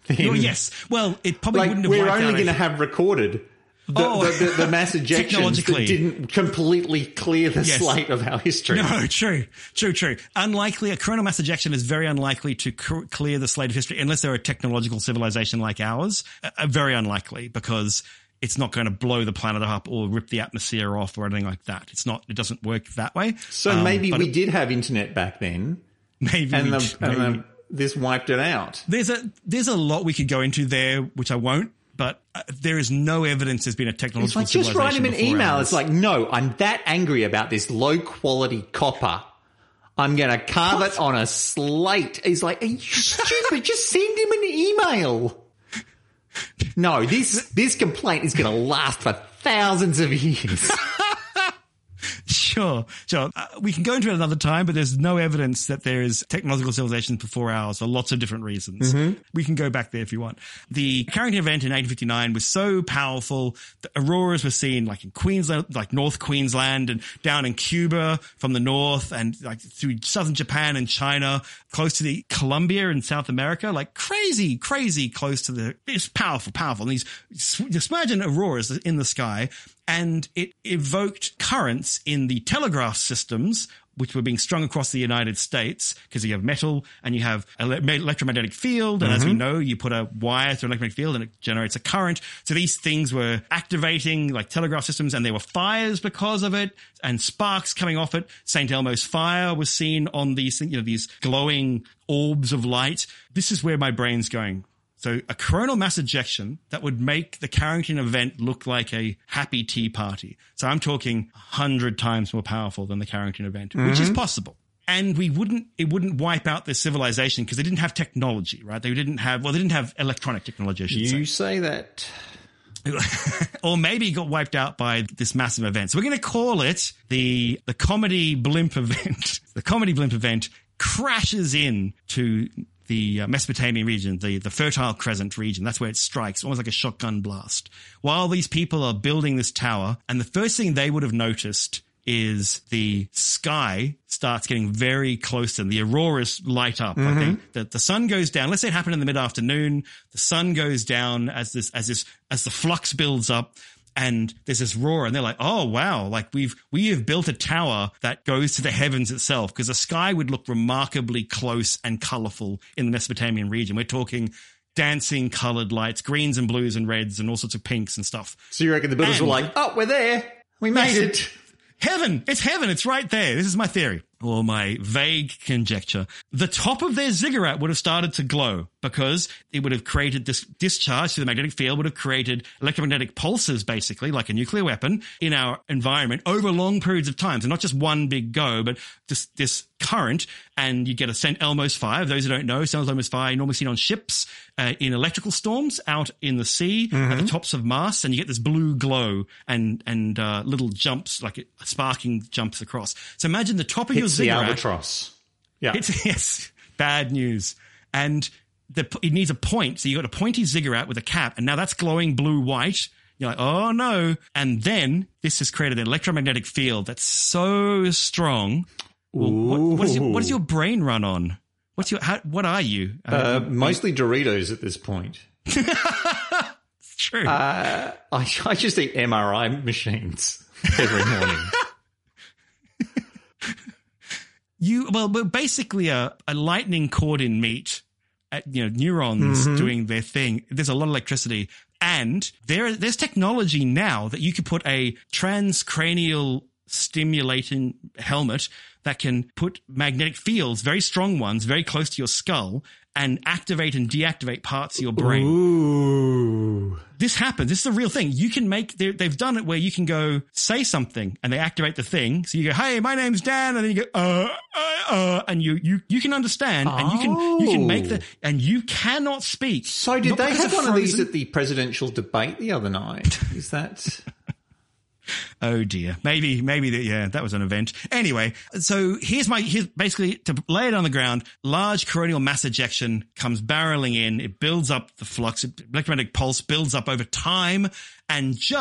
then... Well, yes. Well, it probably wouldn't have we're wiped out... only going to have recorded the mass ejections that didn't completely clear the slate of our history. No, true. Unlikely. A coronal mass ejection is very unlikely to clear the slate of history unless they're a technological civilization like ours. Very unlikely, because it's not going to blow the planet up or rip the atmosphere off or anything like that. It doesn't work that way. So maybe we did have internet back then. Maybe. This wiped it out. There's a lot we could go into there, which I won't. But there is no evidence there's been a technological civilization. Just write him an email. Ours. It's like, no, I'm that angry about this low quality copper. I'm going to carve it on a slate. He's like, are you stupid? Just send him an email. No, this complaint is going to last for thousands of years. Sure. We can go into it another time, but there's no evidence that there is technological civilization before ours for lots of different reasons. Mm-hmm. We can go back there if you want. The Carrington event in 1859 was so powerful that auroras were seen like in Queensland, like North Queensland, and down in Cuba from the north, and like through southern Japan and China, close to the Colombia in South America, like crazy close to it's powerful. And just imagine auroras in the sky. And it evoked currents in the telegraph systems, which were being strung across the United States, because you have metal and you have electromagnetic field. And as we know, you put a wire through an electromagnetic field and it generates a current. So these things were activating like telegraph systems, and there were fires because of it and sparks coming off it. St. Elmo's fire was seen on these glowing orbs of light. This is where my brain's going. So a coronal mass ejection that would make the Carrington event look like a happy tea party. So I'm talking 100 times more powerful than the Carrington event, which is possible. And it wouldn't wipe out their civilization because they didn't have technology, right? They didn't have electronic technology, I should say that. Or maybe it got wiped out by this massive event. So we're going to call it the comedy blimp event. The comedy blimp event crashes in to the Mesopotamian region, the Fertile Crescent region. That's where it strikes, almost like a shotgun blast. While these people are building this tower, and the first thing they would have noticed is the sky starts getting very close to them. The auroras light up. Like the sun goes down. Let's say it happened in the mid-afternoon. The sun goes down as the flux builds up. And there's this roar, and they're like, oh, wow, like we have built a tower that goes to the heavens itself, because the sky would look remarkably close and colorful in the Mesopotamian region. We're talking dancing colored lights, greens and blues and reds and all sorts of pinks and stuff. So you reckon the builders were like, oh, we're there. We made it. Heaven. It's heaven. It's right there. This is my theory, or my vague conjecture. The top of their ziggurat would have started to glow, because it would have created this discharge through the magnetic field, would have created electromagnetic pulses, basically, like a nuclear weapon in our environment over long periods of time. So not just one big go, but just this current, and you get a St. Elmo's fire. Those who don't know, St. Elmo's fire normally seen on ships, in electrical storms out in the sea, at the tops of masts, and you get this blue glow and little jumps, like sparking jumps across. So imagine the top of your ziggurat. The albatross. Yeah. Yes. Bad news. And it needs a point. So you got a pointy ziggurat with a cap, and now that's glowing blue-white. You're like, oh no. And then this has created an electromagnetic field that's so strong. Well, what does your brain run on? What are you? Mostly Doritos at this point. It's true. I just eat MRI machines every morning. Basically a lightning cord in meat, neurons doing their thing. There's a lot of electricity, and there's technology now that you could put a transcranial stimulating helmet that can put magnetic fields, very strong ones, very close to your skull, and activate and deactivate parts of your brain. Ooh. This happens. This is a real thing. You can they've done it where you can go say something and they activate the thing. So you go, hey, my name's Dan. And then you go, and you can understand, and you can make and you cannot speak. So did they have one of these at the presidential debate the other night? Is that... Oh dear. Maybe that was an event. Anyway, so here's basically, to lay it on the ground, large coronal mass ejection comes barreling in. It builds up the flux, electromagnetic pulse builds up over time, and just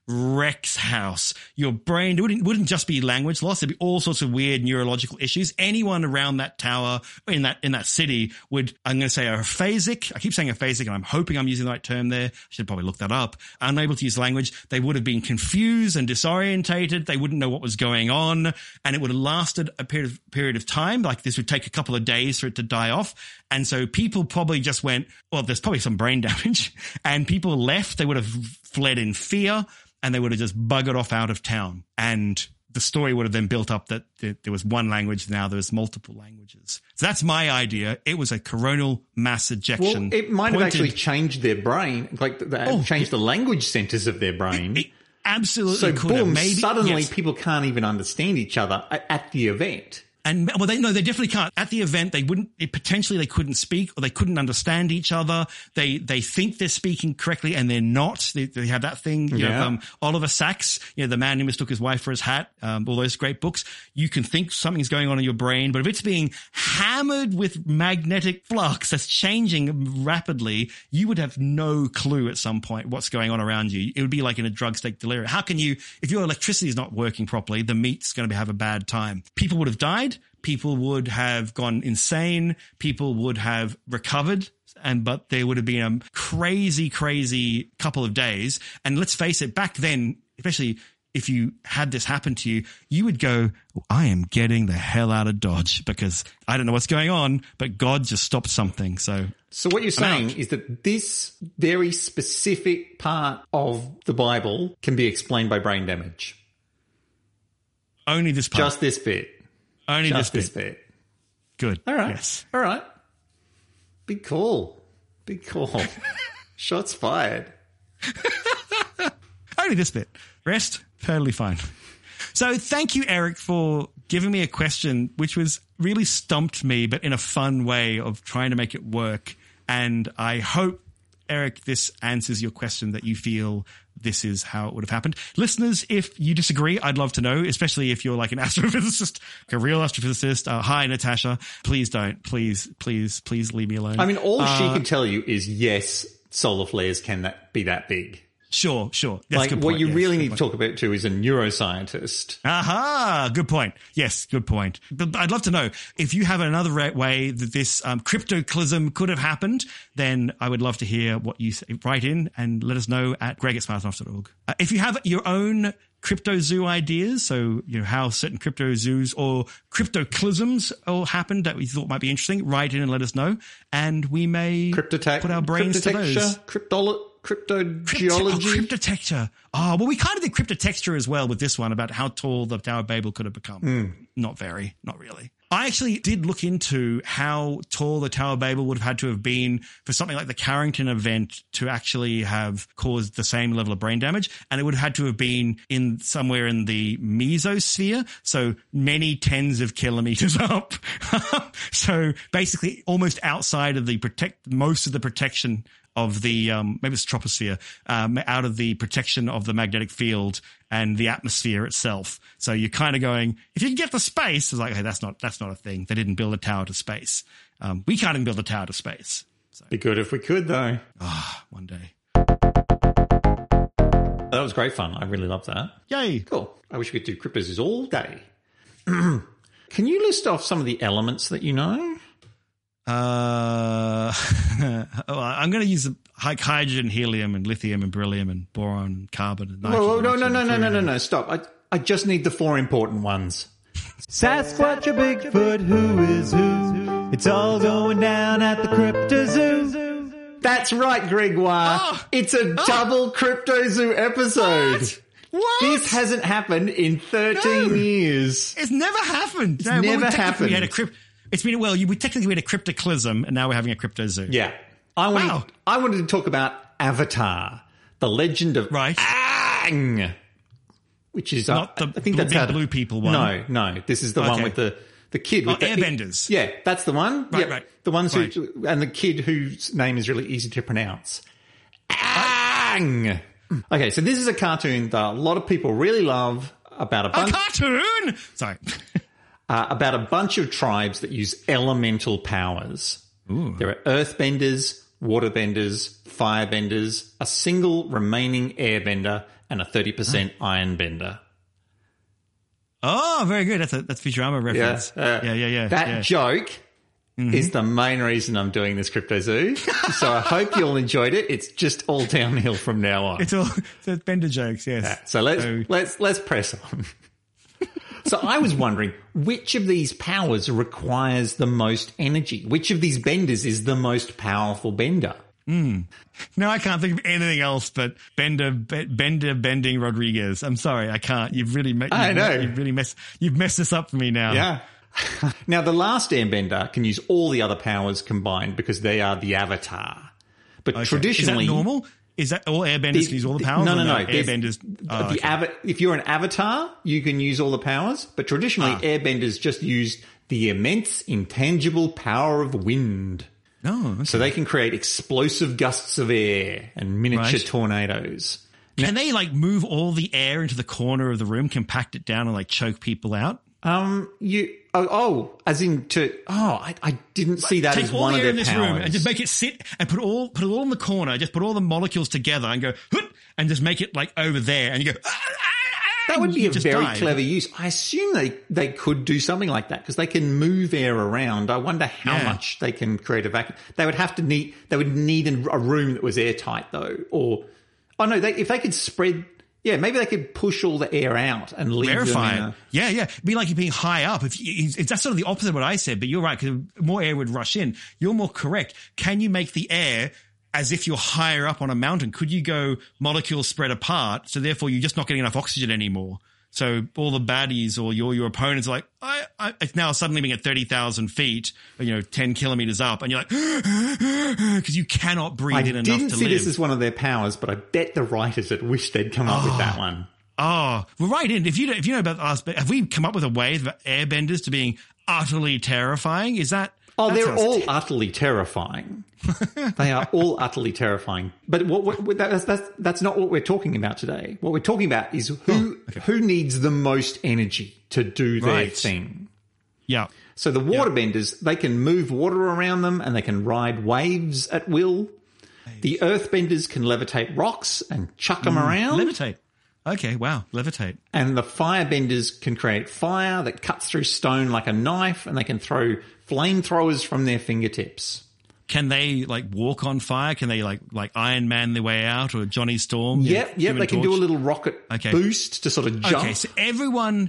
wrecks house. Your brain wouldn't just be language loss. There'd be all sorts of weird neurological issues. Anyone around that tower in that city would, I'm going to say, are aphasic. I keep saying aphasic, and I'm hoping I'm using the right term there. I should probably look that up. Unable to use language. They would have been confused and disorientated. They wouldn't know what was going on, and it would have lasted a period of time. Like this would take a couple of days for it to die off. And so people probably just went, well, there's probably some brain damage, and people left. They would have fled in fear, and they would have just buggered off out of town. And the story would have then built up that there was one language, now there's multiple languages. So that's my idea. It was a coronal mass ejection. Well, it might have actually changed their brain, like changed the language centers of their brain. It absolutely so could boom, have. Maybe, suddenly yes. people can't even understand each other at the event. And well, they definitely can't. At the event, they couldn't speak, or they couldn't understand each other. They think they're speaking correctly, and they're not. They have that thing. You know, Oliver Sacks, the man who mistook his wife for his hat. All those great books. You can think something's going on in your brain, but if it's being hammered with magnetic flux that's changing rapidly, you would have no clue at some point what's going on around you. It would be like in a drug state delirium. How can you, if your electricity is not working properly, the meat's going to have a bad time. People would have died. People would have gone insane. People would have recovered, but there would have been a crazy, crazy couple of days. And let's face it, back then, especially if you had this happen to you, you would go, I am getting the hell out of Dodge because I don't know what's going on, but God just stopped something. So what you're saying is that this very specific part of the Bible can be explained by brain damage. Only this part. Just this bit. Only Just this bit. Good. All right. Yes. All right. Big call. Shots fired. Only this bit. Rest, totally fine. So thank you, Eric, for giving me a question which was really stumped me, but in a fun way of trying to make it work. And I hope, Eric, this answers your question that you feel this is how it would have happened. Listeners, if you disagree, I'd love to know, especially if you're like an astrophysicist, like a real astrophysicist. Hi, Natasha. Please don't. Please leave me alone. I mean, all she can tell you is yes, solar flares can be that big. Sure. That's like a good what point. you really need to talk about too is a neuroscientist. Aha, good point. Yes, good point. But I'd love to know if you have another way that this cryptoclism could have happened, then I would love to hear what you say. Write in and let us know at greg@smartenough.org. If you have your own crypto zoo ideas, so how certain crypto zoos or cryptoclisms all happened that we thought might be interesting, write in and let us know, and we may put our brains to those. Cryptogeology. Cryptotecture. Oh, well, we kind of did cryptotexture as well with this one about how tall the Tower of Babel could have become. Not really. I actually did look into how tall the Tower of Babel would have had to have been for something like the Carrington event to actually have caused the same level of brain damage. And it would have had to have been in somewhere in the mesosphere. So many tens of kilometers up. So basically almost outside of most of the protection of the, maybe it's troposphere, out of the protection of the magnetic field and the atmosphere itself. So you're kind of going, if you can get to space, it's like, hey, that's not a thing. They didn't build a tower to space. We can't even build a tower to space. So. Be good if we could, though. One day. That was great fun. I really loved that. Yay. Cool. I wish we could do cryptos all day. Can you list off some of the elements that you know? I'm going to use hydrogen, helium, and lithium, and beryllium, and boron, and carbon, and nitrogen. No, stop. I just need the four important ones. Sasquatch or Bigfoot, who is who? It's all going down at the Crypto Zoo. That's right, Gregoire. It's a double Crypto Zoo episode. What? This hasn't happened in 13 years. It's never happened. It's never happened. We technically had a cryptoclism, and now we're having a Crypto Zoo. Yeah. I wanted to talk about Avatar, the legend of Aang, which is not the I think that's big blue people one. No, this is the one with the kid with the Airbenders. Yeah, that's the one. Right. The ones who and the kid whose name is really easy to pronounce. Aang. Okay, so this is a cartoon that a lot of people really love about a cartoon. Sorry. About a bunch of tribes that use elemental powers. Ooh. There are earthbenders, waterbenders, firebenders, a single remaining airbender, and a 30% ironbender. Oh, very good. That's Futurama reference. Yeah. That joke is the main reason I'm doing this Crypto Zoo. So I hope you all enjoyed it. It's just all downhill from now on. It's bender jokes, yes. Yeah, so let's press on. So I was wondering, which of these powers requires the most energy? Which of these benders is the most powerful bender? No, I can't think of anything else but Bender bending Rodriguez. I'm sorry, I can't. You've really messed this up for me now. Yeah. Now, the last airbender can use all the other powers combined because they are the Avatar. But traditionally... Is that normal? Is that all airbenders can use all the powers? No. Airbenders... if you're an Avatar, you can use all the powers. But traditionally, airbenders just used the immense, intangible power of wind. Oh, okay. So they can create explosive gusts of air and miniature tornadoes. Can they move all the air into the corner of the room, compact it down, and choke people out? I didn't see that as one of their powers. Take all the air in this room and just make it sit and put it all in the corner. Just put all the molecules together and go, and just make it over there, and you go. That would be a very clever use. I assume they could do something like that because they can move air around. I wonder how much they can create a vacuum. They would need a room that was airtight though. If they could spread, maybe they could push all the air out and leave Verify them it. It'd be like you're being high up. That's sort of the opposite of what I said, but you're right because more air would rush in. You're more correct. Can you make the air as if you're higher up on a mountain? Could you go molecules spread apart, so therefore you're just not getting enough oxygen anymore? So all the baddies or your opponents are like, it's now suddenly being at 30,000 feet, 10 kilometers up, and you're like, because you cannot breathe in enough to live. I didn't see this as one of their powers, but I bet the writers had wished they'd come up with that one. Oh, well, right in. If you know about us, have we come up with a way of airbenders to being utterly terrifying? Is that... Oh, they're all utterly terrifying. They are all utterly terrifying. But that's not what we're talking about today. What we're talking about is who needs the most energy to do their thing. Yeah. So the waterbenders, they can move water around them and they can ride waves at will. The earthbenders can levitate rocks and chuck them around. Levitate. Okay, wow, levitate. And the firebenders can create fire that cuts through stone like a knife, and they can throw flamethrowers from their fingertips. Can they walk on fire? Can they like Iron Man their way out, or Johnny Storm? Yep. They can do a little rocket boost to sort of jump. Okay, so everyone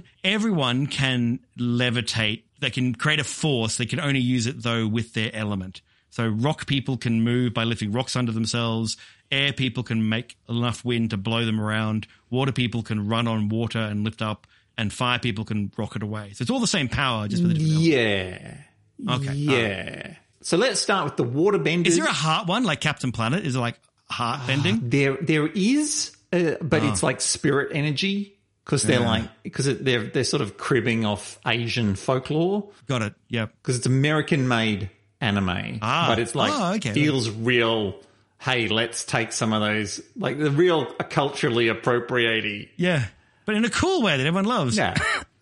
can levitate. They can create a force. They can only use it though with their element. So rock people can move by lifting rocks under themselves. Air people can make enough wind to blow them around. Water people can run on water and lift up. And fire people can rocket away. So it's all the same power, just with a different element. Okay. Yeah. So let's start with the waterbenders. Is there a heart one, like Captain Planet? Is it heart bending? There is, but it's like spirit energy because they're sort of cribbing off Asian folklore. Got it. Yep. Because it's American-made anime, but it's feels real. Hey, let's take some of those, the real culturally appropriating. Yeah, but in a cool way that everyone loves. Yeah.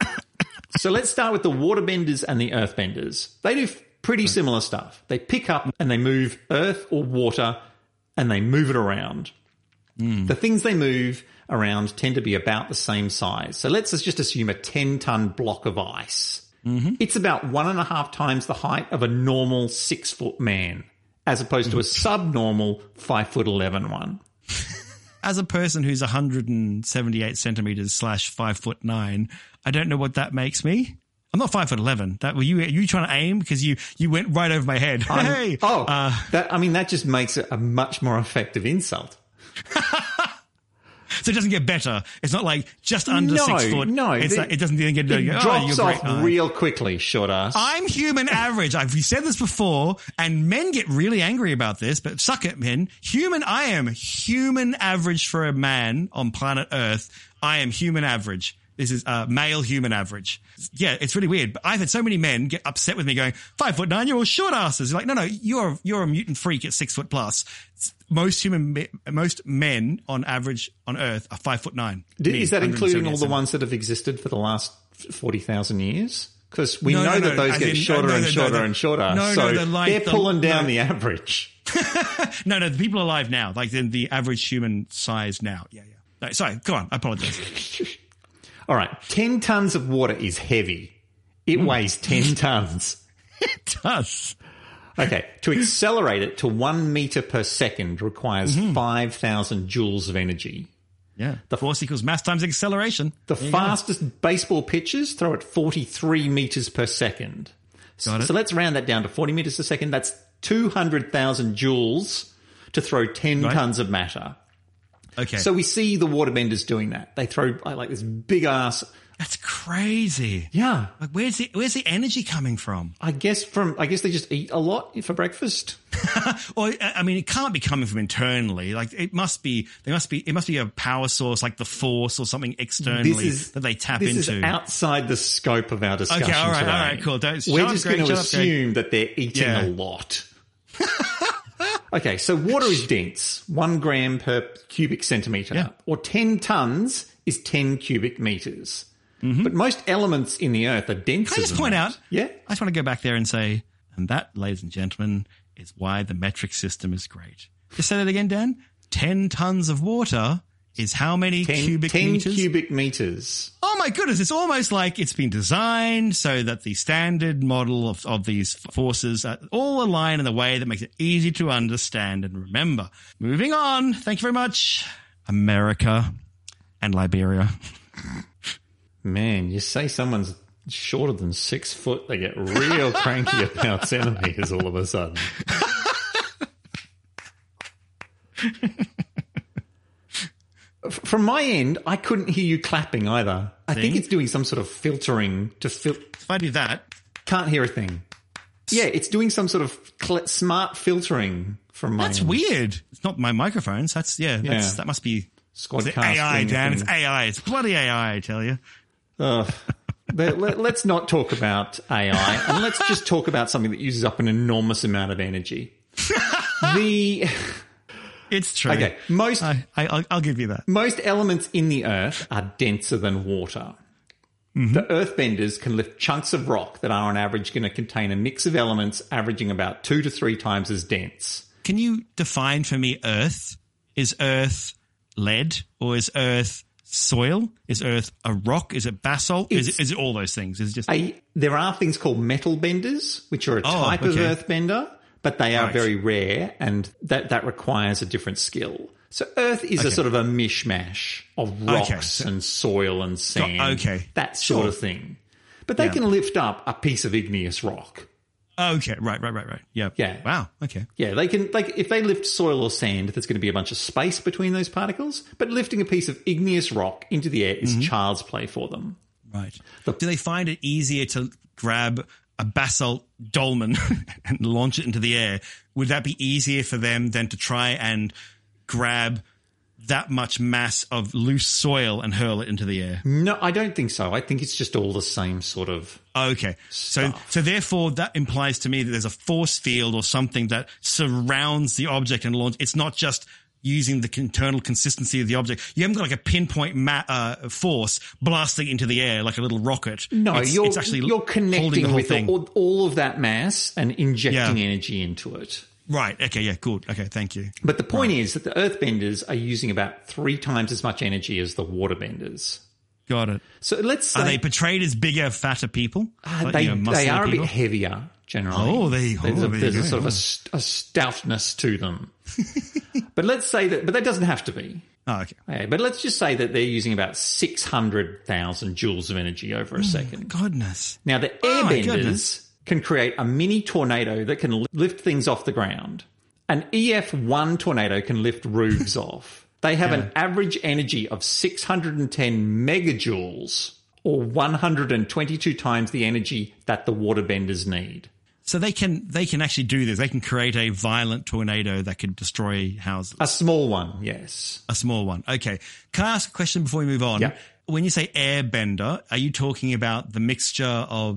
So let's start with the waterbenders and the earthbenders. They do pretty similar stuff. They pick up and they move earth or water and they move it around. The things they move around tend to be about the same size. So let's just assume a 10-ton block of ice. It's about 1.5 times the height of a normal 6-foot man, as opposed to a subnormal 5'11" one. As a person who's 178 centimeters /5'9", I don't know what that makes me. I'm not 5'11". That were you trying to aim because you went right over my head. Hey, that just makes it a much more effective insult. So it doesn't get better. It's not like just under 6 foot. No, it doesn't even get. It drops off real quickly, short ass. I'm human average. I've said this before, and men get really angry about this. But suck it, men. I am human average for a man on planet Earth. I am human average. This is male human average. Yeah, it's really weird. But I've had so many men get upset with me going, 5'9", you're all short asses. Like, no, you're a mutant freak at 6 foot plus. Most men on average on Earth are 5'9". Is that including all the ones that have existed for the last 40,000 years? Because we know that those get shorter and shorter and shorter. So they're pulling down the average. No, the people alive now, like the average human size now. Yeah. No, sorry, go on. I apologize. All right. 10 tons of water is heavy. It weighs 10 tons. It does. Okay. To accelerate it to 1 meter per second requires 5,000 joules of energy. Yeah. The force equals mass times acceleration. The fastest baseball pitchers throw at 43 meters per second. So let's round that down to 40 meters a second. That's 200,000 joules to throw 10 tons of matter. Okay. So we see the waterbenders doing that. They throw like this big ass. That's crazy. Yeah. Like where's the energy coming from? I guess they just eat a lot for breakfast. Or I mean, it can't be coming from internally. Like it must be a power source like the Force or something externally that they tap into. This is outside the scope of our discussion. Okay, all right, today. Cool. We're just going to assume that they're eating a lot. Okay, so water is dense, 1 gram per cubic centimetre, or 10 tons is 10 cubic metres. But most elements in the earth are denser. Can I just point out? Yeah. I just want to go back there and say, and that, ladies and gentlemen, is why the metric system is great. Just say that again, Dan. 10 tons of water is how many cubic meters? 10 cubic meters. Oh my goodness, it's almost like it's been designed so that the standard model of these forces all align in a way that makes it easy to understand and remember. Moving on. Thank you very much. America and Liberia. Man, you say someone's shorter than 6 foot, they get real cranky about centimeters all of a sudden. From my end, I couldn't hear you clapping either. I think it's doing some sort of filtering to If I do that, can't hear a thing. Yeah, it's doing some sort of smart filtering from my end. That's weird. It's not my microphones. That must be Squadcast AI, Dan. It's AI. It's bloody AI, I tell you. Let's not talk about AI, and let's just talk about something that uses up an enormous amount of energy. It's true. Okay, I'll give you that. Most elements in the Earth are denser than water. The earthbenders can lift chunks of rock that are on average going to contain a mix of elements averaging about 2 to 3 times as dense. Can you define for me Earth? Is Earth lead or is Earth soil? Is Earth a rock? Is it basalt? Is it all those things? Is it just there are things called metal benders, which are a type of earthbender, but they are very rare, and that requires a different skill. So Earth is a sort of a mishmash of rocks and soil and sand, that sort of thing. But they can lift up a piece of igneous rock. Okay, right. Yeah. Wow. Okay. Yeah, they can. If they lift soil or sand, there's going to be a bunch of space between those particles. But lifting a piece of igneous rock into the air is child's play for them. Right. Do they find it easier to grab a basalt dolmen and launch it into the air? Would that be easier for them than to try and grab that much mass of loose soil and hurl it into the air? No, I don't think so. I think it's just all the same sort of okay. stuff. So therefore that implies to me that there's a force field or something that surrounds the object and launch. It's not just using the internal consistency of the object. You haven't got like a pinpoint force blasting into the air like a little rocket. No, you're holding connecting the with thing. all of that mass and injecting energy into it. Right. Okay. Yeah. Good. Okay. Thank you. But the point is that the earthbenders are using about 3 times as much energy as the waterbenders. Got it. So let's say... Are they portrayed as bigger, fatter people? They are a bit heavier, generally. Oh, there's a sort of a stoutness to them. But let's say that... But that doesn't have to be. Oh, okay. But let's just say that they're using about 600,000 joules of energy over a second. Goodness. Now, the airbenders can create a mini tornado that can lift things off the ground. An EF1 tornado can lift roofs off. They have an average energy of 610 megajoules, or 122 times the energy that the waterbenders need. So they can actually do this. They can create a violent tornado that could destroy houses. A small one, yes. A small one. Okay. Can I ask a question before we move on? Yeah. When you say airbender, are you talking about the mixture of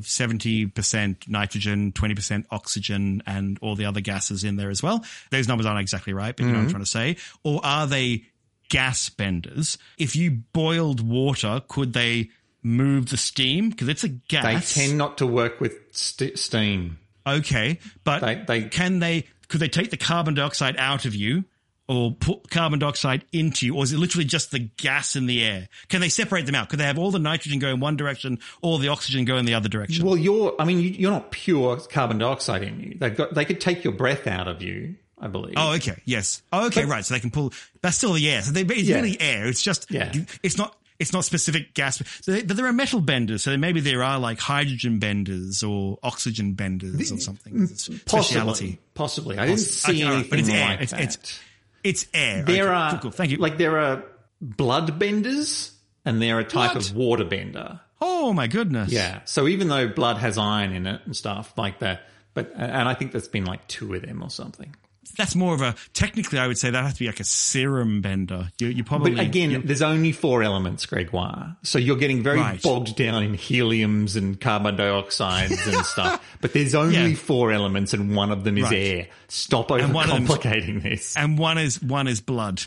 70% nitrogen, 20% oxygen, and all the other gases in there as well? Those numbers aren't exactly right, but you know what I'm trying to say. Or are they gas benders? If you boiled water, could they move the steam? Because it's a gas. They tend not to work with steam. Okay, but could they take the carbon dioxide out of you or put carbon dioxide into you, or is it literally just the gas in the air? Can they separate them out? Could they have all the nitrogen go in one direction, all the oxygen go in the other direction? Well, you're not pure carbon dioxide in you. They could take your breath out of you, I believe. Oh, okay. Yes. Oh, okay. Right. So they can pull. That's still the air. So it's really air. It's just. Yeah. It's not specific gas. But there are metal benders. So maybe there are like hydrogen benders or oxygen benders or something. Possibly. I didn't see anything but it's air. like that. It's air. There are. Cool. Thank you. Like there are blood benders and they're a type of water bender. Oh my goodness. Yeah. So even though blood has iron in it and stuff like that, and I think there's been like 2 of them or something. That's more of technically I would say that has to be like a serum bender. You probably. But again, there's only 4 elements, Gregoire. So you're getting very bogged down in heliums and carbon dioxides and stuff. But there's only 4 elements and one of them is air. Stop overcomplicating this. And one is blood.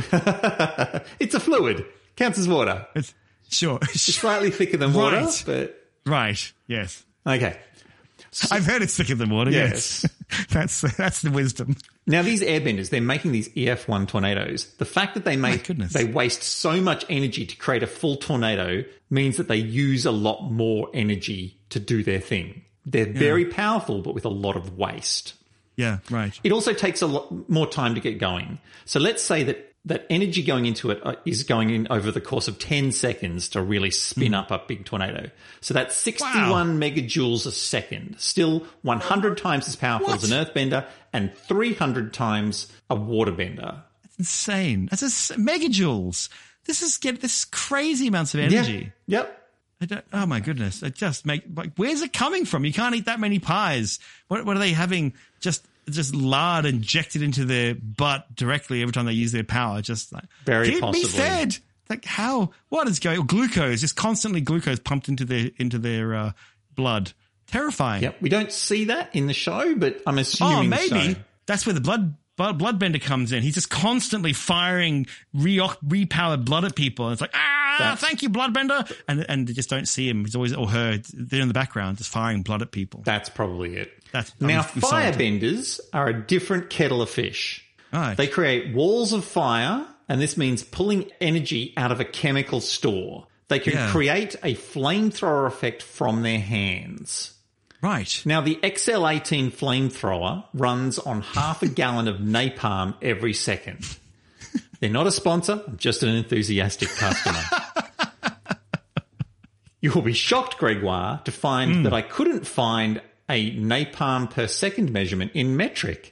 It's a fluid. Counts as water. It's slightly thicker than water, but. Right. Yes. Okay. I've heard it's thicker than water. Yes. That's the wisdom. Now, these airbenders, they're making these EF1 tornadoes. The fact that they waste so much energy to create a full tornado means that they use a lot more energy to do their thing. They're very powerful, but with a lot of waste. Yeah, right. It also takes a lot more time to get going. So let's say that energy going into it is going in over the course of 10 seconds to really spin up a big tornado. So that's 61 megajoules a second. Still 100 times as powerful as an earthbender and 300 times a waterbender. That's insane. That's megajoules. This is crazy amounts of energy. Yeah. Yep. Oh my goodness. It just where's it coming from? You can't eat that many pies. What are they having? Just lard injected into their butt directly every time they use their power. Just like, very keep possibly. me fed. Like how? What is going? Glucose, just constantly glucose pumped into their blood. Terrifying. Yep. We don't see that in the show, but I'm assuming. Oh, maybe that's where the bloodbender comes in. He's just constantly firing repowered blood at people. And it's like, thank you, bloodbender. And they just don't see him. He's always, or her, they're in the background just firing blood at people. That's probably it. Now, firebenders are a different kettle of fish. Right. They create walls of fire, and this means pulling energy out of a chemical store. They can create a flamethrower effect from their hands. Right. Now, the XL-18 flamethrower runs on half a gallon of napalm every second. They're not a sponsor. I'm just an enthusiastic customer. You will be shocked, Gregoire, to find that I couldn't find a napalm per second measurement in metric.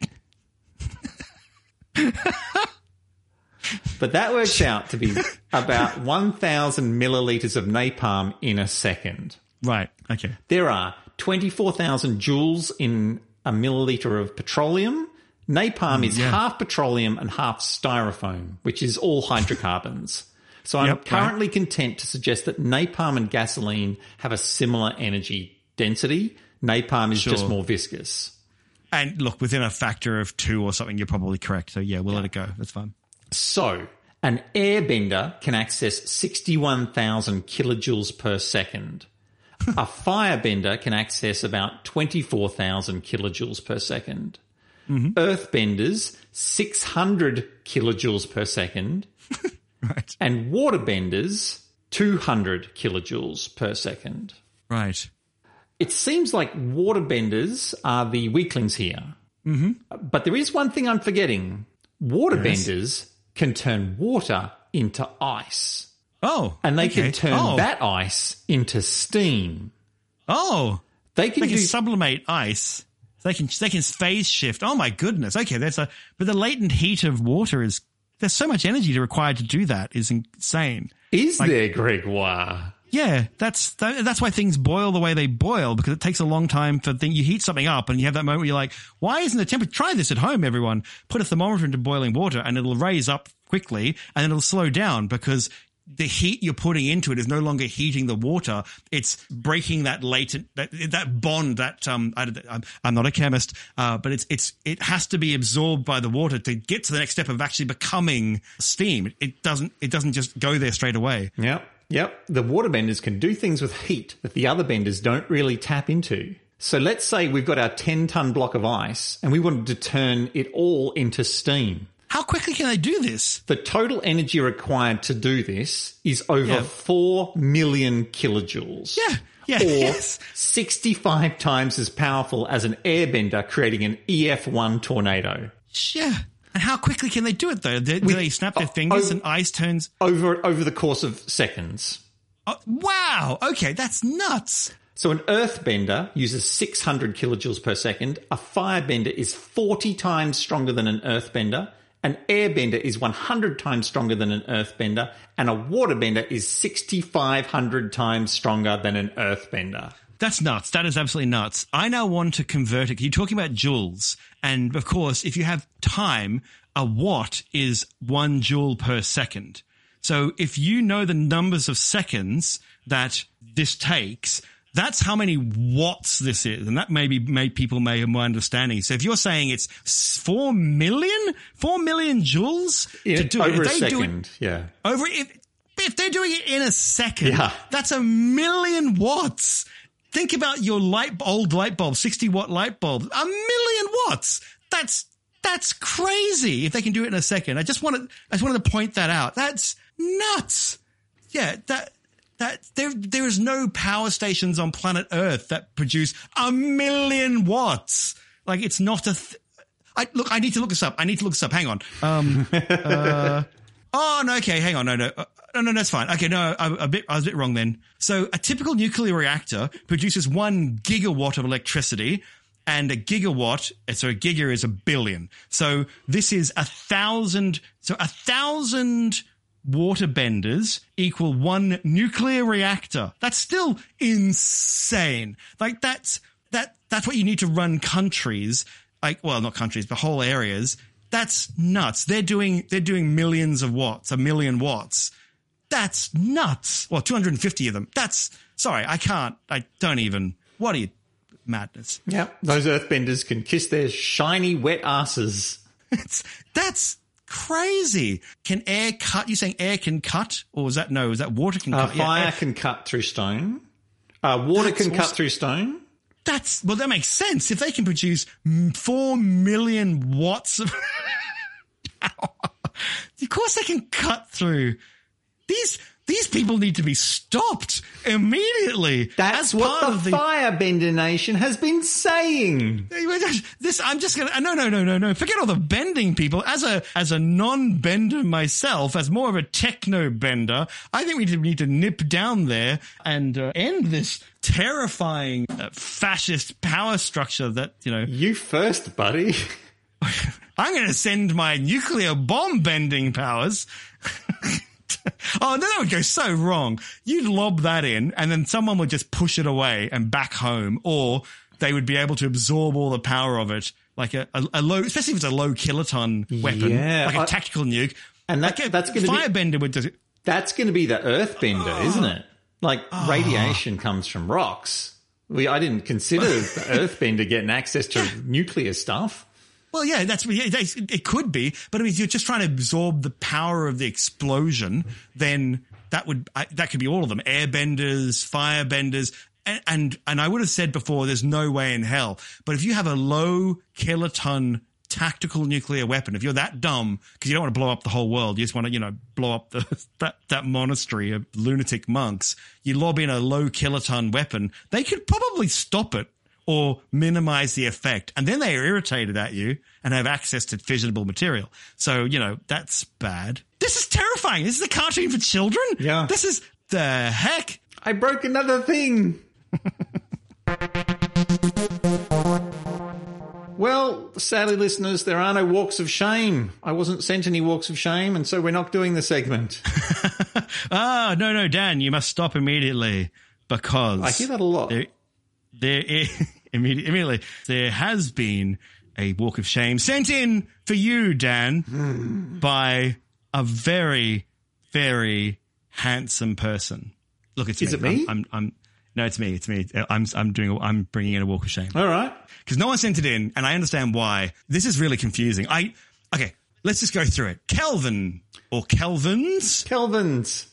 But that works out to be about 1,000 milliliters of napalm in a second. Right. Okay. There are 24,000 joules in a milliliter of petroleum. Napalm is half petroleum and half styrofoam, which is all hydrocarbons. So I'm currently content to suggest that napalm and gasoline have a similar energy density. Napalm is just more viscous. And look, within a factor of 2 or something, you're probably correct. So we'll let it go. That's fine. So an airbender can access 61,000 kilojoules per second. A firebender can access about 24,000 kilojoules per second. Mm-hmm. Earthbenders, 600 kilojoules per second. Right. And waterbenders, 200 kilojoules per second. Right. It seems like waterbenders are the weaklings here. Mm-hmm. But there is one thing I'm forgetting. Waterbenders can turn water into ice. Oh. And they can turn that ice into steam. Oh. They can sublimate ice. They can phase shift. Oh my goodness. Okay, but the latent heat of water there's so much energy required to do that is insane. Is there, Gregoire? Yeah, that's why things boil the way they boil, because it takes a long time you heat something up and you have that moment where you're like, why isn't the temperature? Try this at home, everyone. Put a thermometer into boiling water and it'll raise up quickly and then it'll slow down because the heat you're putting into it is no longer heating the water. It's breaking that latent, that bond that, I'm not a chemist, but it has to be absorbed by the water to get to the next step of actually becoming steam. It doesn't just go there straight away. Yeah. Yep. The waterbenders can do things with heat that the other benders don't really tap into. So let's say we've got our 10-ton block of ice and we wanted to turn it all into steam. How quickly can they do this? The total energy required to do this is over 4 million kilojoules. Yeah. Or 65 times as powerful as an airbender creating an EF1 tornado. Yeah. And how quickly can they do it, though? Do they snap their fingers and ice turns? Over the course of seconds. Oh, wow. Okay, that's nuts. So an earthbender uses 600 kilojoules per second. A firebender is 40 times stronger than an earthbender. An airbender is 100 times stronger than an earthbender. And a waterbender is 6,500 times stronger than an earthbender. That's nuts. That is absolutely nuts. I now want to convert it. You're talking about joules. And, of course, if you have time, a watt is 1 joule per second. So if you know the numbers of seconds that this takes, that's how many watts this is. And that people may have more understanding. So if you're saying it's 4 million joules to do it. Over a second, If they're doing it in a second, that's 1 million watts. Think about your old light bulb, 60-watt light bulb. 1 million watts. That's crazy if they can do it in a second. I just wanted to point that out. That's nuts. Yeah, there is no power stations on planet Earth that produce 1 million watts. Like, it's not I need to look this up. Hang on. Oh, no, okay, hang on. No, that's fine. Okay, no, I was a bit wrong then. So a typical nuclear reactor produces 1 gigawatt of electricity, and a giga is 1 billion. So this is 1,000. So 1,000 waterbenders equal 1 nuclear reactor. That's still insane. Like, that's what you need to run countries. Like, well, not countries, but whole areas. That's nuts. They're doing millions of watts, 1 million watts. That's nuts. Well, 250 of them. What are you, madness? Yep. Those earthbenders can kiss their shiny, wet asses. That's crazy. Can air cut? You saying air can cut? Or is that water can cut? Fire can cut through stone. Water can cut through stone. That makes sense. If they can produce 4 million watts of power, of course they can cut through. These people need to be stopped immediately. That's what the Firebender Nation has been saying. I'm just gonna no. Forget all the bending people. As a non-bender myself, as more of a techno-bender, I think we need to nip down there and end this terrifying fascist power structure that, You first, buddy. I'm going to send my nuclear bomb bending powers. Oh, no, that would go so wrong. You'd lob that in and then someone would just push it away and back home, or they would be able to absorb all the power of it, like a low, especially if it's a low kiloton weapon, like a tactical nuke. And that's going to be Firebender would do it. That's going to be the Earthbender, isn't it? Like radiation comes from rocks. I didn't consider the Earthbender getting access to nuclear stuff. Well, yeah, it could be, but I mean, if you're just trying to absorb the power of the explosion, then that could be all of them: airbenders, firebenders, and I would have said before, there's no way in hell. But if you have a low kiloton tactical nuclear weapon, if you're that dumb because you don't want to blow up the whole world, you just want to blow up that monastery of lunatic monks, you lob in a low kiloton weapon, they could probably stop it or minimize the effect. And then they are irritated at you and have access to fissionable material. So, that's bad. This is terrifying. This is a cartoon for children? Yeah. This is the heck. I broke another thing. Well, sadly, listeners, there are no walks of shame. I wasn't sent any walks of shame, and so we're not doing the segment. No, Dan, you must stop immediately because I hear that a lot. There immediately. There has been a walk of shame sent in for you, Dan, by a very, very handsome person. Look, it's me. Is it me? No, it's me. It's me. I'm bringing in a walk of shame. All right. Because no one sent it in, and I understand why. This is really confusing. Okay, let's just go through it. Kelvin or Kelvins. Kelvins.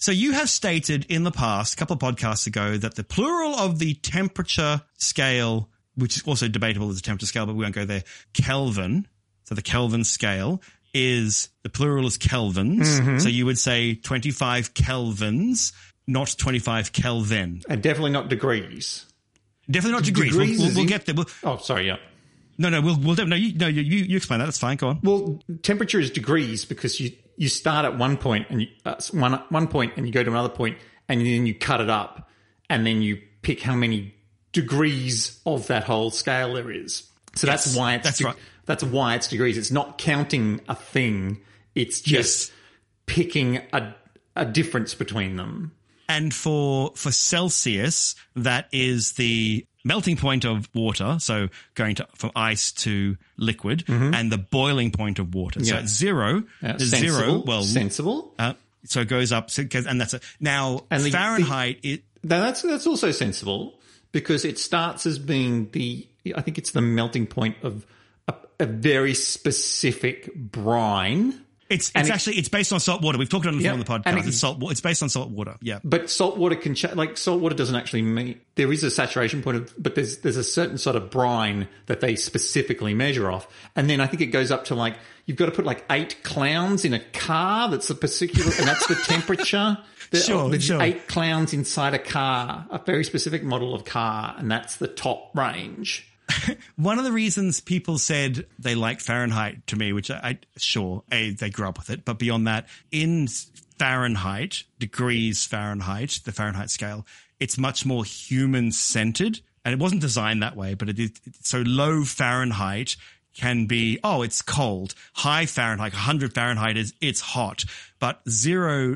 So you have stated in the past, a couple of podcasts ago, that the plural of the temperature scale, which is also debatable as a temperature scale, but we won't go there, Kelvin. So the Kelvin scale is, the plural is kelvins. Mm-hmm. So you would say 25 kelvins, not 25 Kelvin. And definitely not degrees. Definitely not degrees. We'll get there. Sorry, yeah. No, you explain that. That's fine. Go on. Well, temperature is degrees because you start at one point and one point and you go to another point and then you cut it up and then you pick how many degrees of that whole scale there is. So that's why it's degrees. It's not counting a thing. It's just picking a difference between them. And for Celsius, that is the melting point of water, so going from ice to liquid, and the boiling point of water. Yeah. So at zero, sensible. So it goes up, and that's it. Now, and Fahrenheit... That's also sensible because it starts as being I think it's the melting point of a very specific brine. It's based on salt water. We've talked about it before on the podcast. It's based on salt water. Yeah. But salt water salt water doesn't actually mean there is a saturation point but there's a certain sort of brine that they specifically measure off. And then I think it goes up to you've got to put 8 clowns in a car. That's a particular, and that's the temperature. There's 8 clowns inside a car, a very specific model of car. And that's the top range. One of the reasons people said they like Fahrenheit to me, which they grew up with it, but beyond that, in Fahrenheit, degrees Fahrenheit, the Fahrenheit scale, it's much more human-centered, and it wasn't designed that way, but it is. So low Fahrenheit can be, it's cold. High Fahrenheit, 100 Fahrenheit it's hot, but 0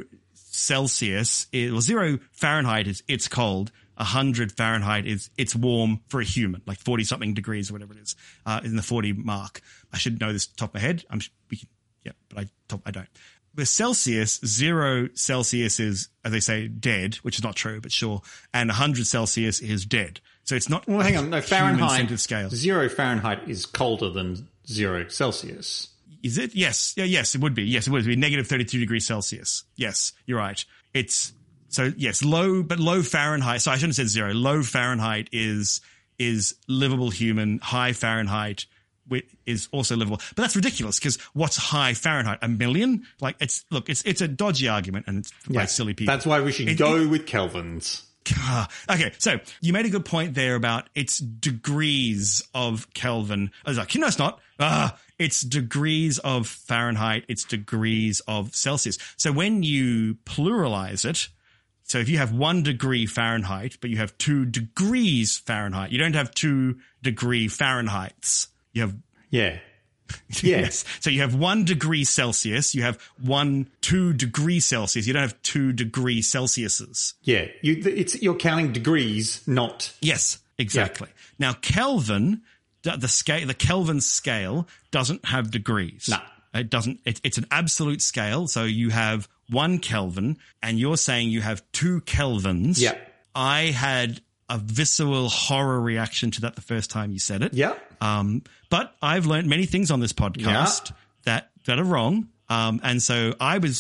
Fahrenheit is it's cold. 100 Fahrenheit it's warm for a human, 40 something degrees or whatever it is, in the 40 mark. I should know this top of my head. But I don't. With Celsius, 0 Celsius is, as they say, dead, which is not true, but sure. And 100 Celsius is dead. So it's not. Well, hang on. No, Fahrenheit. Scale. 0 Fahrenheit is colder than 0 Celsius. Is it? Yes. Yeah, yes, it would be. Yes, it would be negative 32 degrees Celsius. Yes, you're right. So yes, low Fahrenheit. So I shouldn't have said 0. Low Fahrenheit is livable human. High Fahrenheit is also livable. But that's ridiculous because what's high Fahrenheit? 1 million? It's a dodgy argument and it's by silly people. That's why we should go with kelvins. Okay, so you made a good point there about it's degrees of Kelvin. I was like, no, it's not. It's degrees of Fahrenheit. It's degrees of Celsius. So when you pluralize it, so if you have 1 degree Fahrenheit, but you have 2 degrees Fahrenheit, you don't have 2 degree Fahrenheits. You have... Yeah. Yes. So you have 1 degree Celsius, you have 2 degree Celsius. You don't have 2 degree Celsiuses. Yeah. You're counting degrees, not... Yes, exactly. Yeah. Now, Kelvin, the Kelvin scale doesn't have degrees. No. It doesn't. It's an absolute scale. So you have 1 Kelvin and you're saying you have 2 Kelvins. Yeah. I had a visceral horror reaction to that the first time you said it. Yeah. But I've learned many things on this podcast that are wrong. And so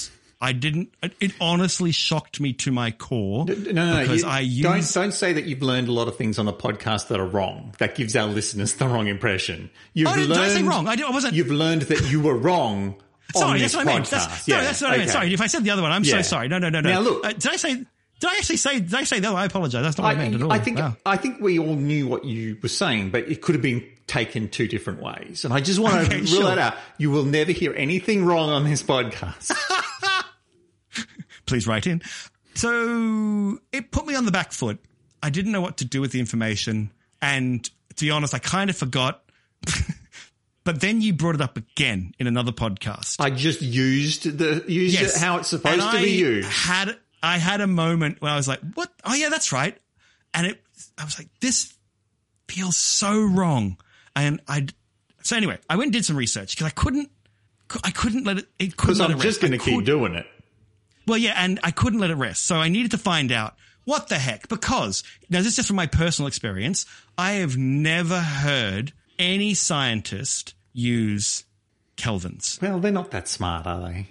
it honestly shocked me to my core. No. Don't say that you've learned a lot of things on a podcast that are wrong. That gives our listeners the wrong impression. Did I say wrong? I wasn't. You've learned that you were wrong. Sorry, that's what I meant. That's what I meant. Sorry, if I said the other one, I'm so sorry. No. Now look, did I say that? I apologize. That's not what I meant at all. I think we all knew what you were saying, but it could have been taken 2 different ways. And I just want to rule that out. You will never hear anything wrong on this podcast. Please write in. So it put me on the back foot. I didn't know what to do with the information. And to be honest, I kind of forgot. But then you brought it up again in another podcast. I just used it how it's supposed to be used. I had a moment where I was like, what? Oh yeah, that's right. And I was like, this feels so wrong. And so anyway, I went and did some research because I couldn't let it rest. Because I'm just going to keep doing it. Well, yeah, and I couldn't let it rest. So I needed to find out what the heck, because now this is just from my personal experience. I have never heard any scientist use kelvins. Well, they're not that smart, are they?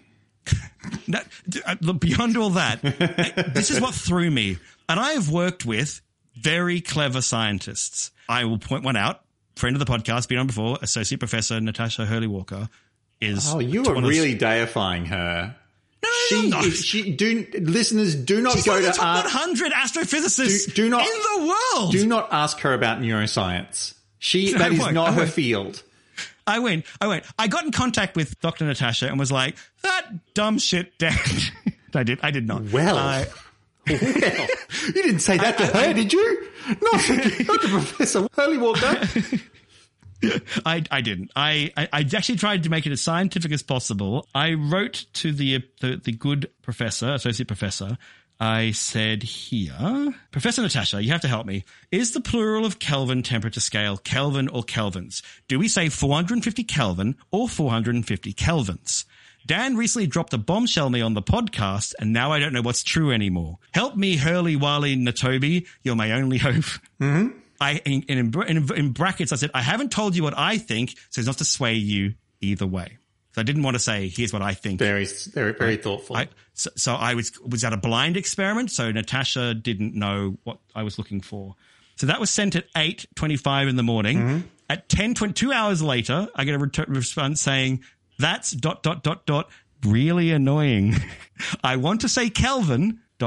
No, look, beyond all that, this is what threw me. And I have worked with very clever scientists. I will point one out. Friend of the podcast, been on before, Associate Professor Natasha Hurley-Walker is... Oh, you are really deifying her. No, I'm not. Listeners, do not She's go one to of the top 100 astrophysicists do not, in the world. Do not ask her about neuroscience. That is not her field. I went. I got in contact with Dr. Natasha and was like, that dumb shit, Dad. I did not. Well, you didn't say that to her, did you? Not to Professor Hurley-Walker. I didn't. I actually tried to make it as scientific as possible. I wrote to the good professor, associate professor. I said here, Professor Natasha, you have to help me. Is the plural of Kelvin temperature scale Kelvin or kelvins? Do we say 450 Kelvin or 450 kelvins? Dan recently dropped a bombshell me on the podcast, and now I don't know what's true anymore. Help me, Hurley Wally Natobi. You're my only hope. Mm-hmm. In brackets, I said, I haven't told you what I think, so as not to sway you either way. So I didn't want to say, here's what I think. Very thoughtful. So I was at a blind experiment, so Natasha didn't know what I was looking for. So that was sent at 8:25 in the morning. Mm-hmm. At 2 hours later, I get a response saying, that's ... really annoying. I want to say Kelvin ... but ...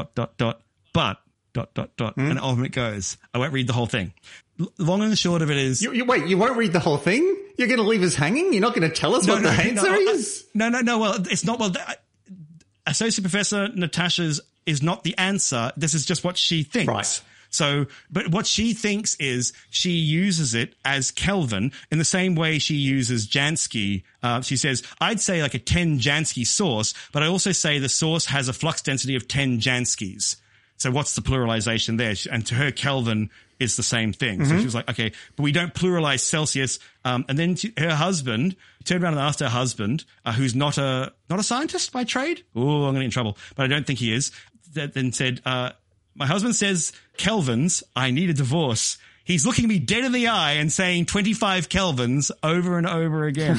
and on it goes. I won't read the whole thing. Long and the short of it is... Wait, you won't read the whole thing? You're going to leave us hanging? You're not going to tell us what the answer is? No. Well, it's not... Well, Associate Professor Natasha's is not the answer. This is just what she thinks. Right. So, but what she thinks is she uses it as Kelvin in the same way she uses Jansky. She says, I'd say like a 10 Jansky source, but I also say the source has a flux density of 10 Janskys. So what's the pluralization there? And to her, Kelvin is the same thing. Mm-hmm. So she was like, okay, but we don't pluralize Celsius. And then her husband turned around and asked her husband, who's not a scientist by trade. Oh, I'm going to get in trouble, but I don't think he is. Then said, my husband says kelvins. I need a divorce. He's looking me dead in the eye and saying 25 kelvins over and over again.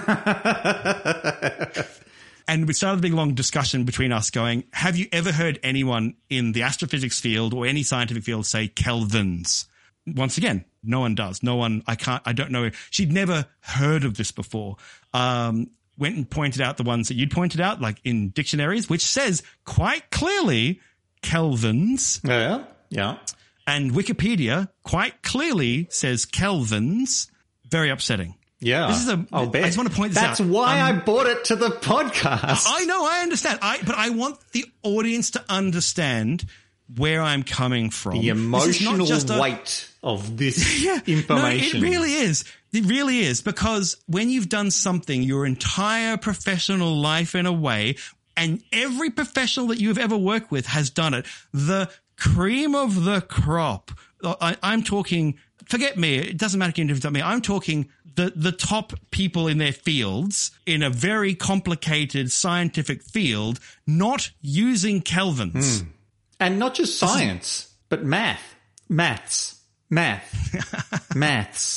And we started a big, long discussion between us going, have you ever heard anyone in the astrophysics field or any scientific field say kelvins? Once again, no one does. No one, I don't know. She'd never heard of this before. Went and pointed out the ones that you'd pointed out, like in dictionaries, which says quite clearly kelvins. Yeah. And Wikipedia quite clearly says kelvins. Very upsetting. Yeah, I just want to point this out. That's why I brought it to the podcast. I know, I understand. But I want the audience to understand where I'm coming from. The emotional weight of this information. No, it really is. It really is, because when you've done something your entire professional life in a way, and every professional that you've ever worked with has done it, the cream of the crop. I'm talking, forget me, it doesn't matter if me. I'm talking the top people in their fields in a very complicated scientific field, not using kelvins. And not just science, but maths. Mathematics.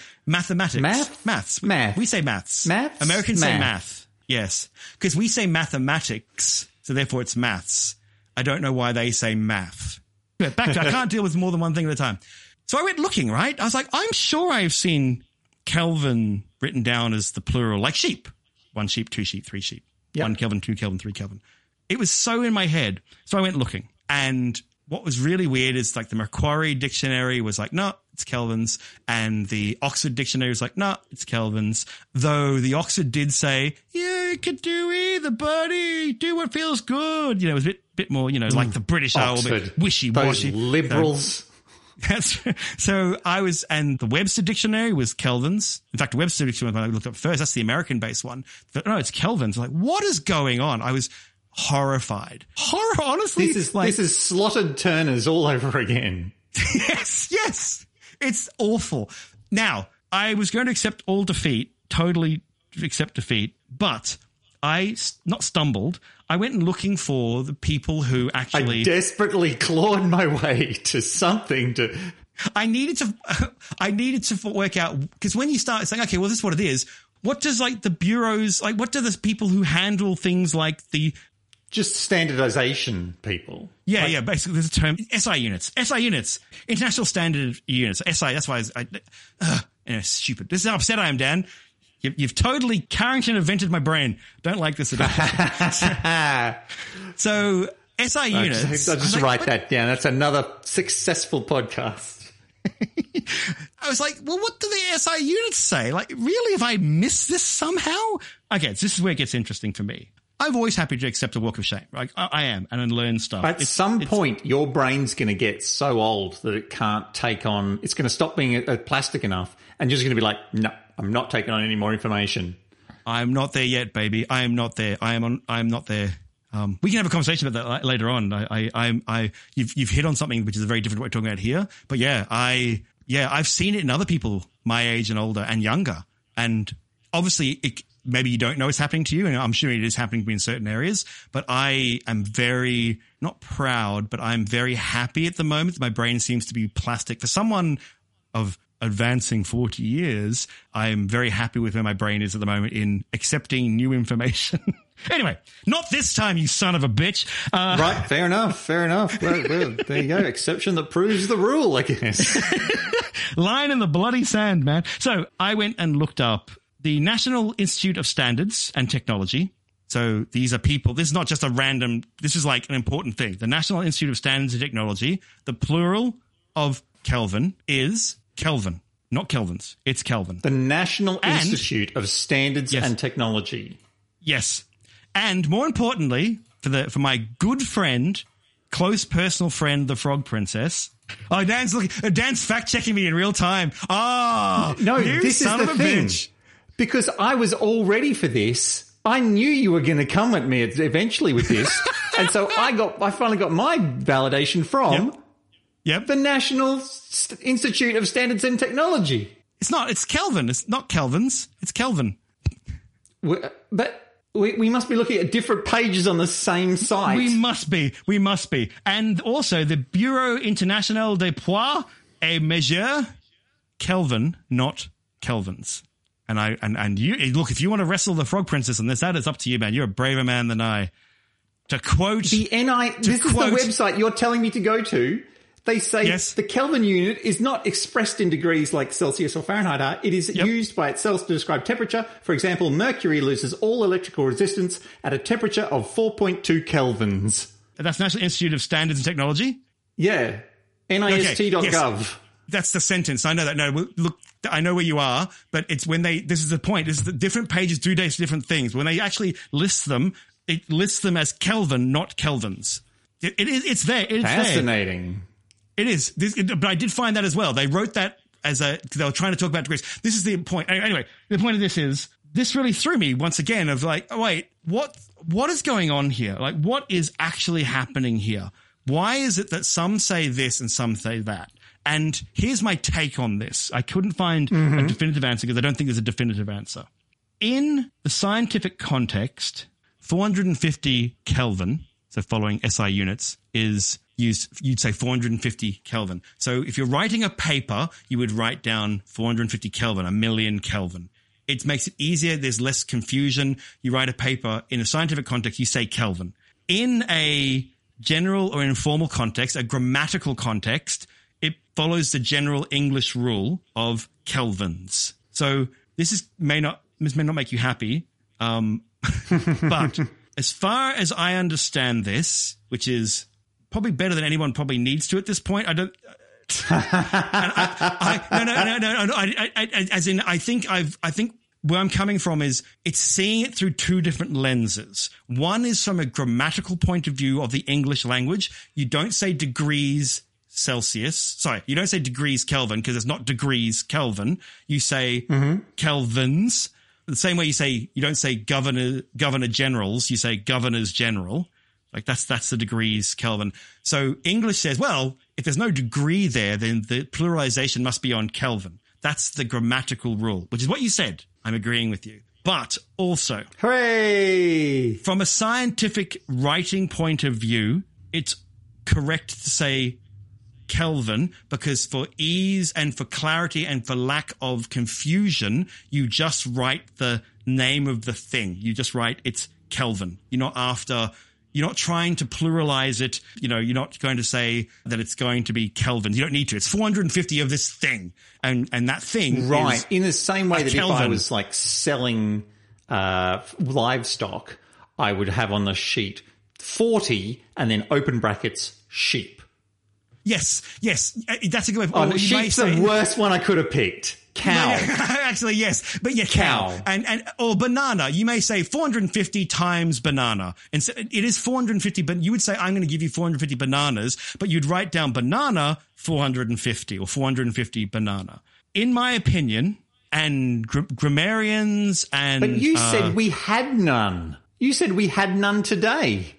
Math. We say maths. Maths? Americans say math. Yes. Because we say mathematics, so therefore it's maths. I don't know why they say math. But back to, I can't deal with more than one thing at a time. So I went looking, right? I was like, I'm sure I've seen Kelvin written down as the plural, like sheep. 1 sheep, 2 sheep, 3 sheep. Yep. 1 Kelvin, 2 Kelvin, 3 Kelvin. It was so in my head. So I went looking. And what was really weird is like the Macquarie dictionary was like, no, it's kelvins. And the Oxford dictionary was like, no, it's kelvins. Though the Oxford did say, yeah, you could do either, buddy. Do what feels good. You know, it was a bit more, you know, like the British are a bit wishy-washy. Those liberals. So I was, and the Webster dictionary was kelvins. In fact, the Webster dictionary, when I looked up first, that's the American-based one. But no, it's kelvins. I'm like, what is going on? I was horrified. Honestly. This is slotted Turners all over again. Yes. It's awful. Now, I was going to accept all defeat, totally accept defeat, but I not stumbled. I went and looking for the people who actually... I desperately clawed my way to something to... I needed to work out, because when you start saying, okay, well, this is what it is, what does like the bureaus, like what do the people who handle things like the just standardization people? Yeah, basically there's a term, SI units, International Standard Units, SI, that's why stupid. This is how upset I am, Dan. You've totally Carrington invented my brain. Don't like this at all. So SI units. I'll just write that down. That's another successful podcast. I was like, well, what do the SI units say? Like, really, have I missed this somehow? Okay, so this is where it gets interesting for me. I'm always happy to accept a walk of shame. Like, I am, and learn stuff. At some point, your brain's going to get so old that it can't take on, it's going to stop being plastic enough, and you're just going to be like, no, I'm not taking on any more information. I'm not there yet, baby. I am not there. I'm not there. We can have a conversation about that later on. You've hit on something which is a very different way of talking about here. But I've seen it in other people my age and older and younger. And obviously, maybe you don't know it's happening to you, and I'm sure it is happening to me in certain areas. But I am very, not proud, but I'm very happy at the moment. My brain seems to be plastic. For someone of advancing 40 years, I'm very happy with where my brain is at the moment in accepting new information. Anyway, not this time, you son of a bitch. Right, fair enough. Well, there you go. Exception that proves the rule, I guess. Line in the bloody sand, man. So I went and looked up the National Institute of Standards and Technology. So these are people, this is not just a random, this is like an important thing. The National Institute of Standards and Technology, the plural of Kelvin is Kelvin, not Kelvins. It's Kelvin. The National Institute of Standards and Technology. Yes. And more importantly, for my good friend, close personal friend, the Frog Princess. Oh, Dan's fact-checking me in real time. Oh, no, this is the thing. Bitch. Because I was all ready for this. I knew you were going to come at me eventually with this. And so I finally got my validation from the National Institute of Standards and Technology. It's Kelvin. It's not Kelvins. It's Kelvin. But we must be looking at different pages on the same site. We must be. And also the Bureau International des Poids et Mesures, Kelvin, not Kelvins. And you look, if you want to wrestle the Frog Princess on this, that is up to you, man. You're a braver man than I. To quote this is the website you're telling me to go to. They say the Kelvin unit is not expressed in degrees like Celsius or Fahrenheit are. It is used by itself to describe temperature. For example, mercury loses all electrical resistance at a temperature of 4.2 kelvins. That's National Institute of Standards and Technology? Yeah. NIST.gov. Yes. That's the sentence. I know that. No, look, I know where you are, but it's when this is the point. This is the different pages do different things. When they actually list them, it lists them as Kelvin, not Kelvins. It's there. It's fascinating. There. It is. But I did find that as well. They wrote that they were trying to talk about degrees. This is the point. Anyway, the point of this is, this really threw me once again of like, oh, wait, what is going on here? Like, what is actually happening here? Why is it that some say this and some say that? And here's my take on this. I couldn't find a definitive answer because I don't think there's a definitive answer. In the scientific context, 450 Kelvin, so following SI units, is used, you'd say 450 Kelvin. So if you're writing a paper, you would write down 450 Kelvin, a million Kelvin. It makes it easier. There's less confusion. You write a paper in a scientific context, you say Kelvin. In a general or informal context, a grammatical context, it follows the general English rule of kelvins. So this may not make you happy, but as far as I understand this, which is probably better than anyone probably needs to at this point, I don't. I think where I'm coming from is it's seeing it through two different lenses. One is from a grammatical point of view of the English language. You don't say degrees Celsius. Sorry, you don't say degrees Kelvin because it's not degrees Kelvin. You say kelvins. The same way you don't say governor generals, you say governors general. Like that's the degrees Kelvin. So English says, well, if there's no degree there, then the pluralization must be on Kelvin. That's the grammatical rule, which is what you said. I'm agreeing with you. But also, hooray! From a scientific writing point of view, it's correct to say Kelvin because for ease and for clarity and for lack of confusion, you just write the name of the thing. You just write it's Kelvin. You're not trying to pluralize it. You're not going to say that it's going to be Kelvin. You don't need to. It's 450 of this thing. And that thing right. is In the same way that Kelvin. if I was like selling livestock, I would have on the sheet 40 and then open brackets sheep. Yes. That's a good way. Oh, sheep's the worst one I could have picked. Cow. Actually, yes. But yeah, cow. Or banana. You may say 450 times banana. And so it is 450, but you would say, I'm going to give you 450 bananas, but you'd write down banana 450 or 450 banana. In my opinion, and grammarians and... But you said we had none. You said we had none today.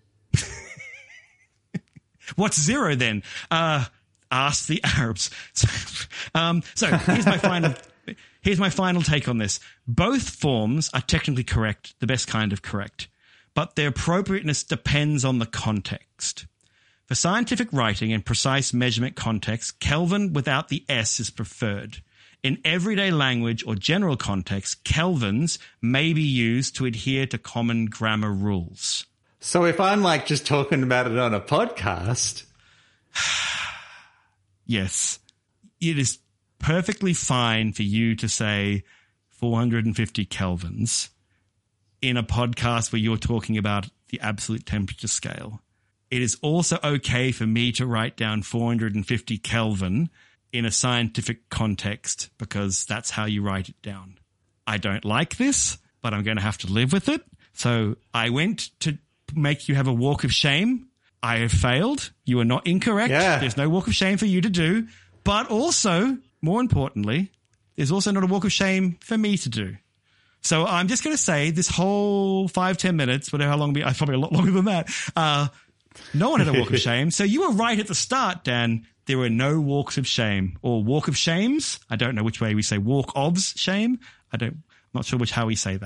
What's zero then? Ask the Arabs. So here's my final take on this. Both forms are technically correct, the best kind of correct, but their appropriateness depends on the context. For scientific writing and precise measurement context, Kelvin without the S is preferred. In everyday language or general context, kelvins may be used to adhere to common grammar rules. So if I'm like just talking about it on a podcast... Yes, it is perfectly fine for you to say 450 kelvins in a podcast where you're talking about the absolute temperature scale. It is also okay for me to write down 450 Kelvin in a scientific context because that's how you write it down. I don't like this, but I'm going to have to live with it. So I went to make you have a walk of shame. I have failed. You are not incorrect. Yeah. There's no walk of shame for you to do. But also, more importantly, there's also not a walk of shame for me to do. So I'm just going to say this whole 5-10 minutes, whatever how long it'll be, probably a lot longer than that. No one had a walk of shame. So you were right at the start, Dan. There were no walks of shame or walk of shames. I don't know which way we say walk ofs shame. I'm not sure how we say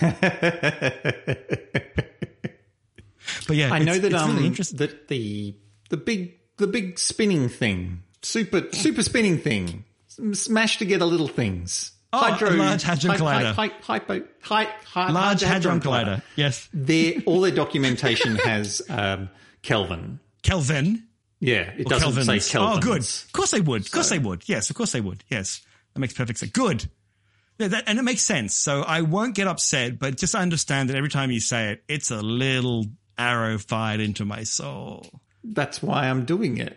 that. But yeah, I know that it's really interesting. that the big spinning thing, super spinning thing, smash together little things. Large Hadron Collider. Large Hadron Collider. Yes. All their documentation has Kelvin. Kelvin. Yeah, it doesn't say Kelvin. Oh, good. Of course they would. Of course they would. Yes, of course they would. Yes, that makes perfect sense. Good. And it makes sense. So I won't get upset, but just understand that every time you say it, it's a little arrow fired into my soul. That's why I'm doing it.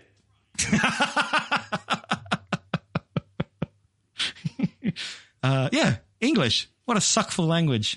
Yeah, English. What a suckful language.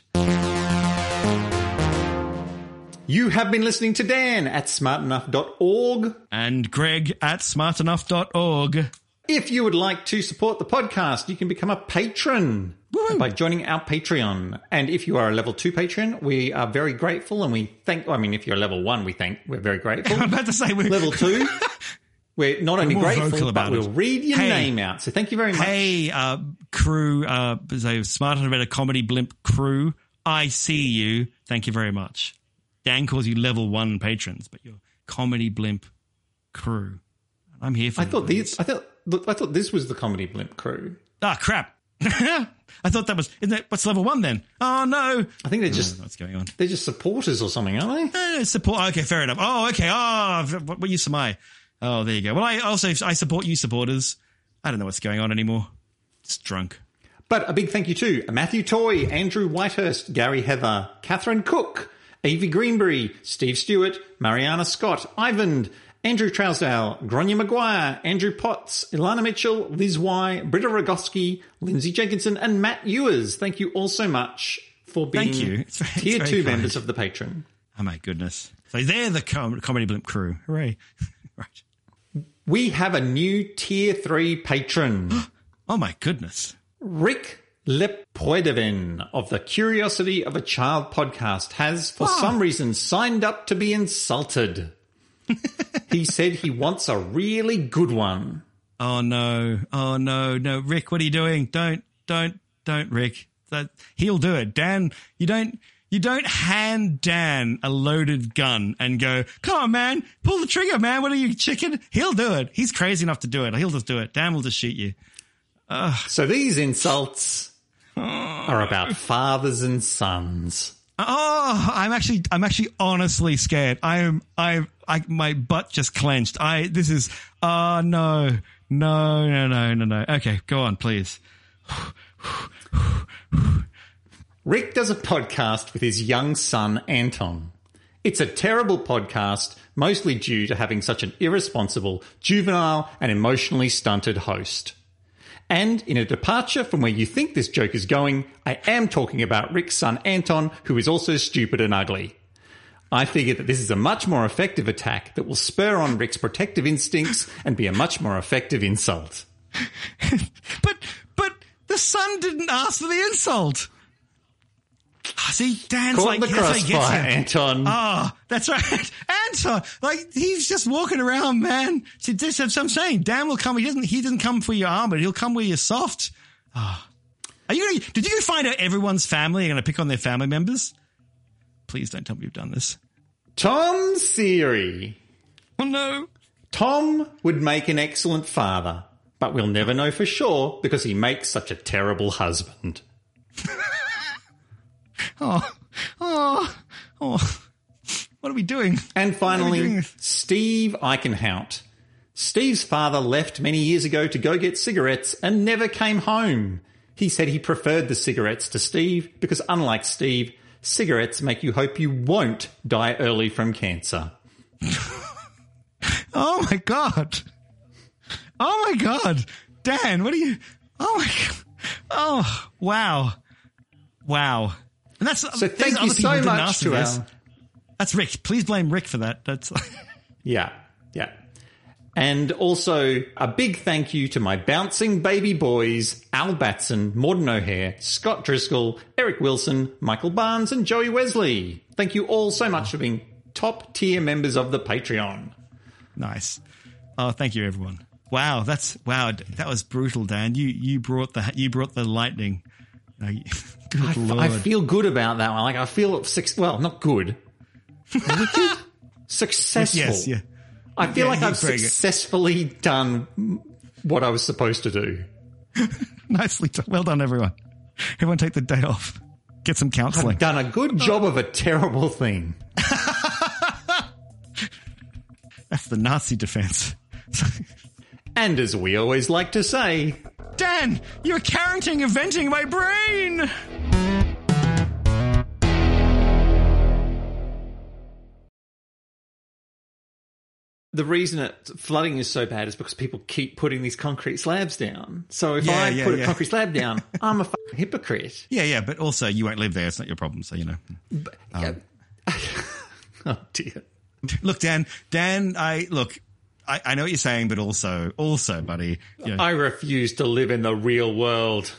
You have been listening to Dan at smartenough.org. And Greg at smartenough.org. If you would like to support the podcast, you can become a patron by joining our Patreon. And if you are a level 2 patron, we are very grateful. And if you're a level 1, we're very grateful. I'm about to say level 2. We're not only grateful, but we'll read your name out. So thank you very much. Hey, crew, Smart Enough Better Comedy Blimp crew, I see you. Thank you very much. Dan calls you level 1 patrons, but you're Comedy Blimp crew. I'm here for I thought this was the Comedy Blimp crew. Ah, crap. I thought that was, what's level 1 then? Oh, no. I think they're just, what's going on? They're just supporters or something, aren't they? Support. Okay, fair enough. Oh, okay. Oh, what use am I? Oh, there you go. Well, I support you supporters. I don't know what's going on anymore. Just drunk. But a big thank you to Matthew Toy, Andrew Whitehurst, Gary Heather, Catherine Cook, Evie Greenberry, Steve Stewart, Mariana Scott, Ivan, Andrew Trousdale, Gronya Maguire, Andrew Potts, Ilana Mitchell, Liz Y, Britta Rogoski, Lindsay Jenkinson, and Matt Ewers. Thank you all so much for being Tier 2 members of the Patreon. Oh, my goodness. So they're the Comedy Blimp crew. Hooray. Right. We have a new Tier 3 patron. Oh, my goodness. Rick Lepoideven of the Curiosity of a Child podcast has, for some reason, signed up to be insulted. He said he wants a really good one. Oh, no. Oh, no. No, Rick, what are you doing? Don't, Rick. He'll do it. Dan, you You don't hand Dan a loaded gun and go, come on, man, pull the trigger, man. What are you, chicken? He'll do it. He's crazy enough to do it. He'll just do it. Dan will just shoot you. So these insults are about fathers and sons. Oh, I'm actually honestly scared. My butt just clenched. No. Okay, go on, please. Rick does a podcast with his young son, Anton. It's a terrible podcast, mostly due to having such an irresponsible, juvenile, and emotionally stunted host. And in a departure from where you think this joke is going, I am talking about Rick's son, Anton, who is also stupid and ugly. I figure that this is a much more effective attack that will spur on Rick's protective instincts and be a much more effective insult. But the son didn't ask for the insult. See, Dan's Caught like, the crossfire, Anton. Oh, that's right. Anton, like, he's just walking around, man. See, that's what I'm saying. Dan will come. He doesn't come for your armor. He'll come where you're soft. Oh. Did you find out everyone's family are going to pick on their family members? Please don't tell me you've done this. Tom's theory. Oh, no. Tom would make an excellent father, but we'll never know for sure because he makes such a terrible husband. Oh. What are we doing? And finally, Steve Eichenhout. Steve's father left many years ago to go get cigarettes and never came home. He said he preferred the cigarettes to Steve because, unlike Steve, cigarettes make you hope you won't die early from cancer. Oh, my God. Oh, my God. Dan, what are you... Oh, my God. Oh, wow. Wow. And that's so thank you so much to our... That's Rick. Please blame Rick for that. That's Yeah. And also a big thank you to my bouncing baby boys, Al Batson, Morden O'Hare, Scott Driscoll, Eric Wilson, Michael Barnes and Joey Wesley. Thank you all so much for being top tier members of the Patreon. Nice. Oh, thank you, everyone. Wow, that was brutal, Dan. You brought the lightning. Good Lord. I feel good about that one. Like, I feel not good. Wicked? Successful. Yes, yeah. I feel like I've successfully done what I was supposed to do. Nicely done. Well done, everyone. Everyone take the day off. Get some counselling. I've done a good job of a terrible thing. That's the Nazi defense. And as we always like to say... Dan, you're Carrington inventing my brain! The reason flooding is so bad is because people keep putting these concrete slabs down. So if I put a concrete slab down, I'm a fucking hypocrite. Yeah, but also you won't live there. It's not your problem, so you know. Oh, dear. Look, Dan, I know what you're saying, but also, buddy. You know. I refuse to live in the real world.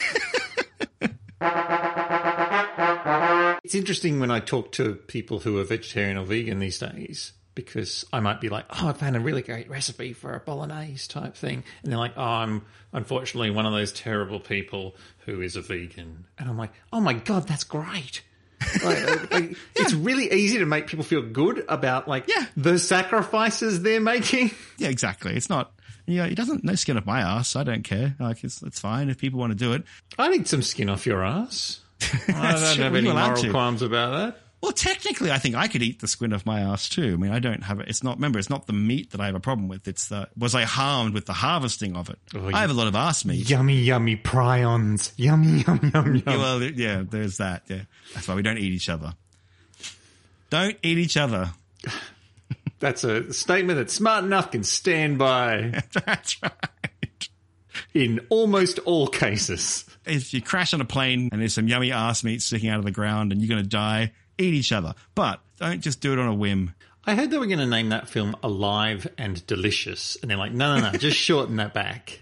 It's interesting when I talk to people who are vegetarian or vegan these days, because I might be like, I found a really great recipe for a bolognese type thing. And they're like, I'm unfortunately one of those terrible people who is a vegan. And I'm like, oh my God, that's great. It's really easy to make people feel good about the sacrifices they're making. Yeah, exactly. It's not, it doesn't, no skin off my ass. I don't care. Like, it's fine if people want to do it. I need some skin off your ass. I don't have any moral qualms about that. Well, technically, I think I could eat the skin off my ass too. I mean, I don't have it. It's not the meat that I have a problem with. It's was I harmed with the harvesting of it? Oh, I have a lot of ass meat. Yummy, yummy prions. Yummy, yum, yum, yum. Yeah, well, yeah, there's that. Yeah. That's why we don't eat each other. Don't eat each other. That's a statement that Smart Enough can stand by. That's right. In almost all cases. If you crash on a plane and there's some yummy ass meat sticking out of the ground and you're going to die, eat each other. But don't just do it on a whim. I heard they were going to name that film Alive and Delicious. And they're like, no, just shorten that back.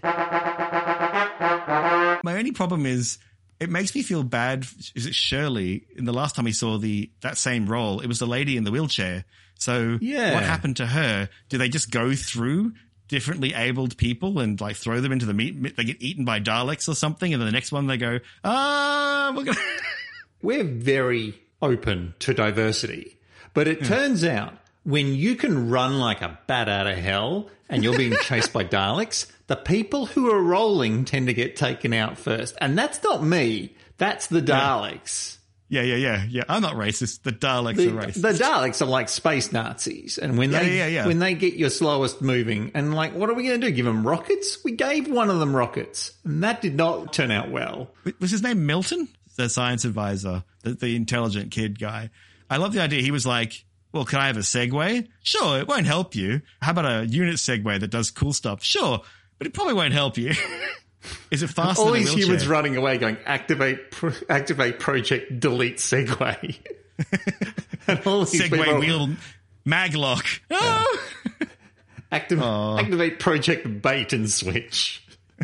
My only problem is it makes me feel bad. Is it Shirley? In the last time we saw that same role, it was the lady in the wheelchair. So what happened to her? Do they just go through differently abled people and like throw them into the meat? They get eaten by Daleks or something. And then the next one they go, we're very open to diversity. But it turns out when you can run like a bat out of hell and you're being chased by Daleks, the people who are rolling tend to get taken out first. And that's not me. That's the Daleks. Yeah. I'm not racist. The Daleks are racist. The Daleks are like space Nazis. And when they get your slowest moving, and like, what are we going to do? Give them rockets? We gave one of them rockets. And that did not turn out well. Was his name Milton? The science advisor, the intelligent kid guy. I love the idea. He was like, well, can I have a Segway? Sure, it won't help you. How about a unit Segway that does cool stuff? Sure, but it probably won't help you. Is it faster all than a these wheelchair? humans running away going, activate project delete Segway. And all these Segway wheel maglock. Oh! Activate project bait and switch.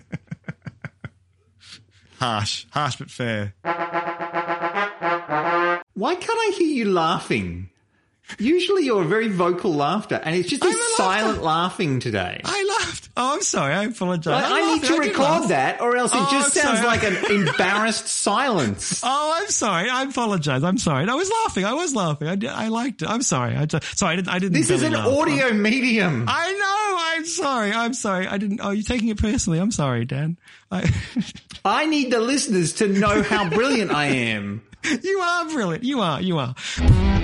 Harsh but fair. Why can't I hear you laughing? Usually you're a very vocal laughter, and it's just this silent laughing today. I laughed. Oh, I'm sorry. I apologize. I need to record that, or else it just sounds like an embarrassed silence. Oh, I'm sorry. I apologize. I'm sorry. I was laughing. I liked it. I'm sorry. I didn't. This is an audio medium. I know. I'm sorry. I didn't. Oh, you're taking it personally. I'm sorry, Dan. I need the listeners to know how brilliant I am. You are brilliant. You are.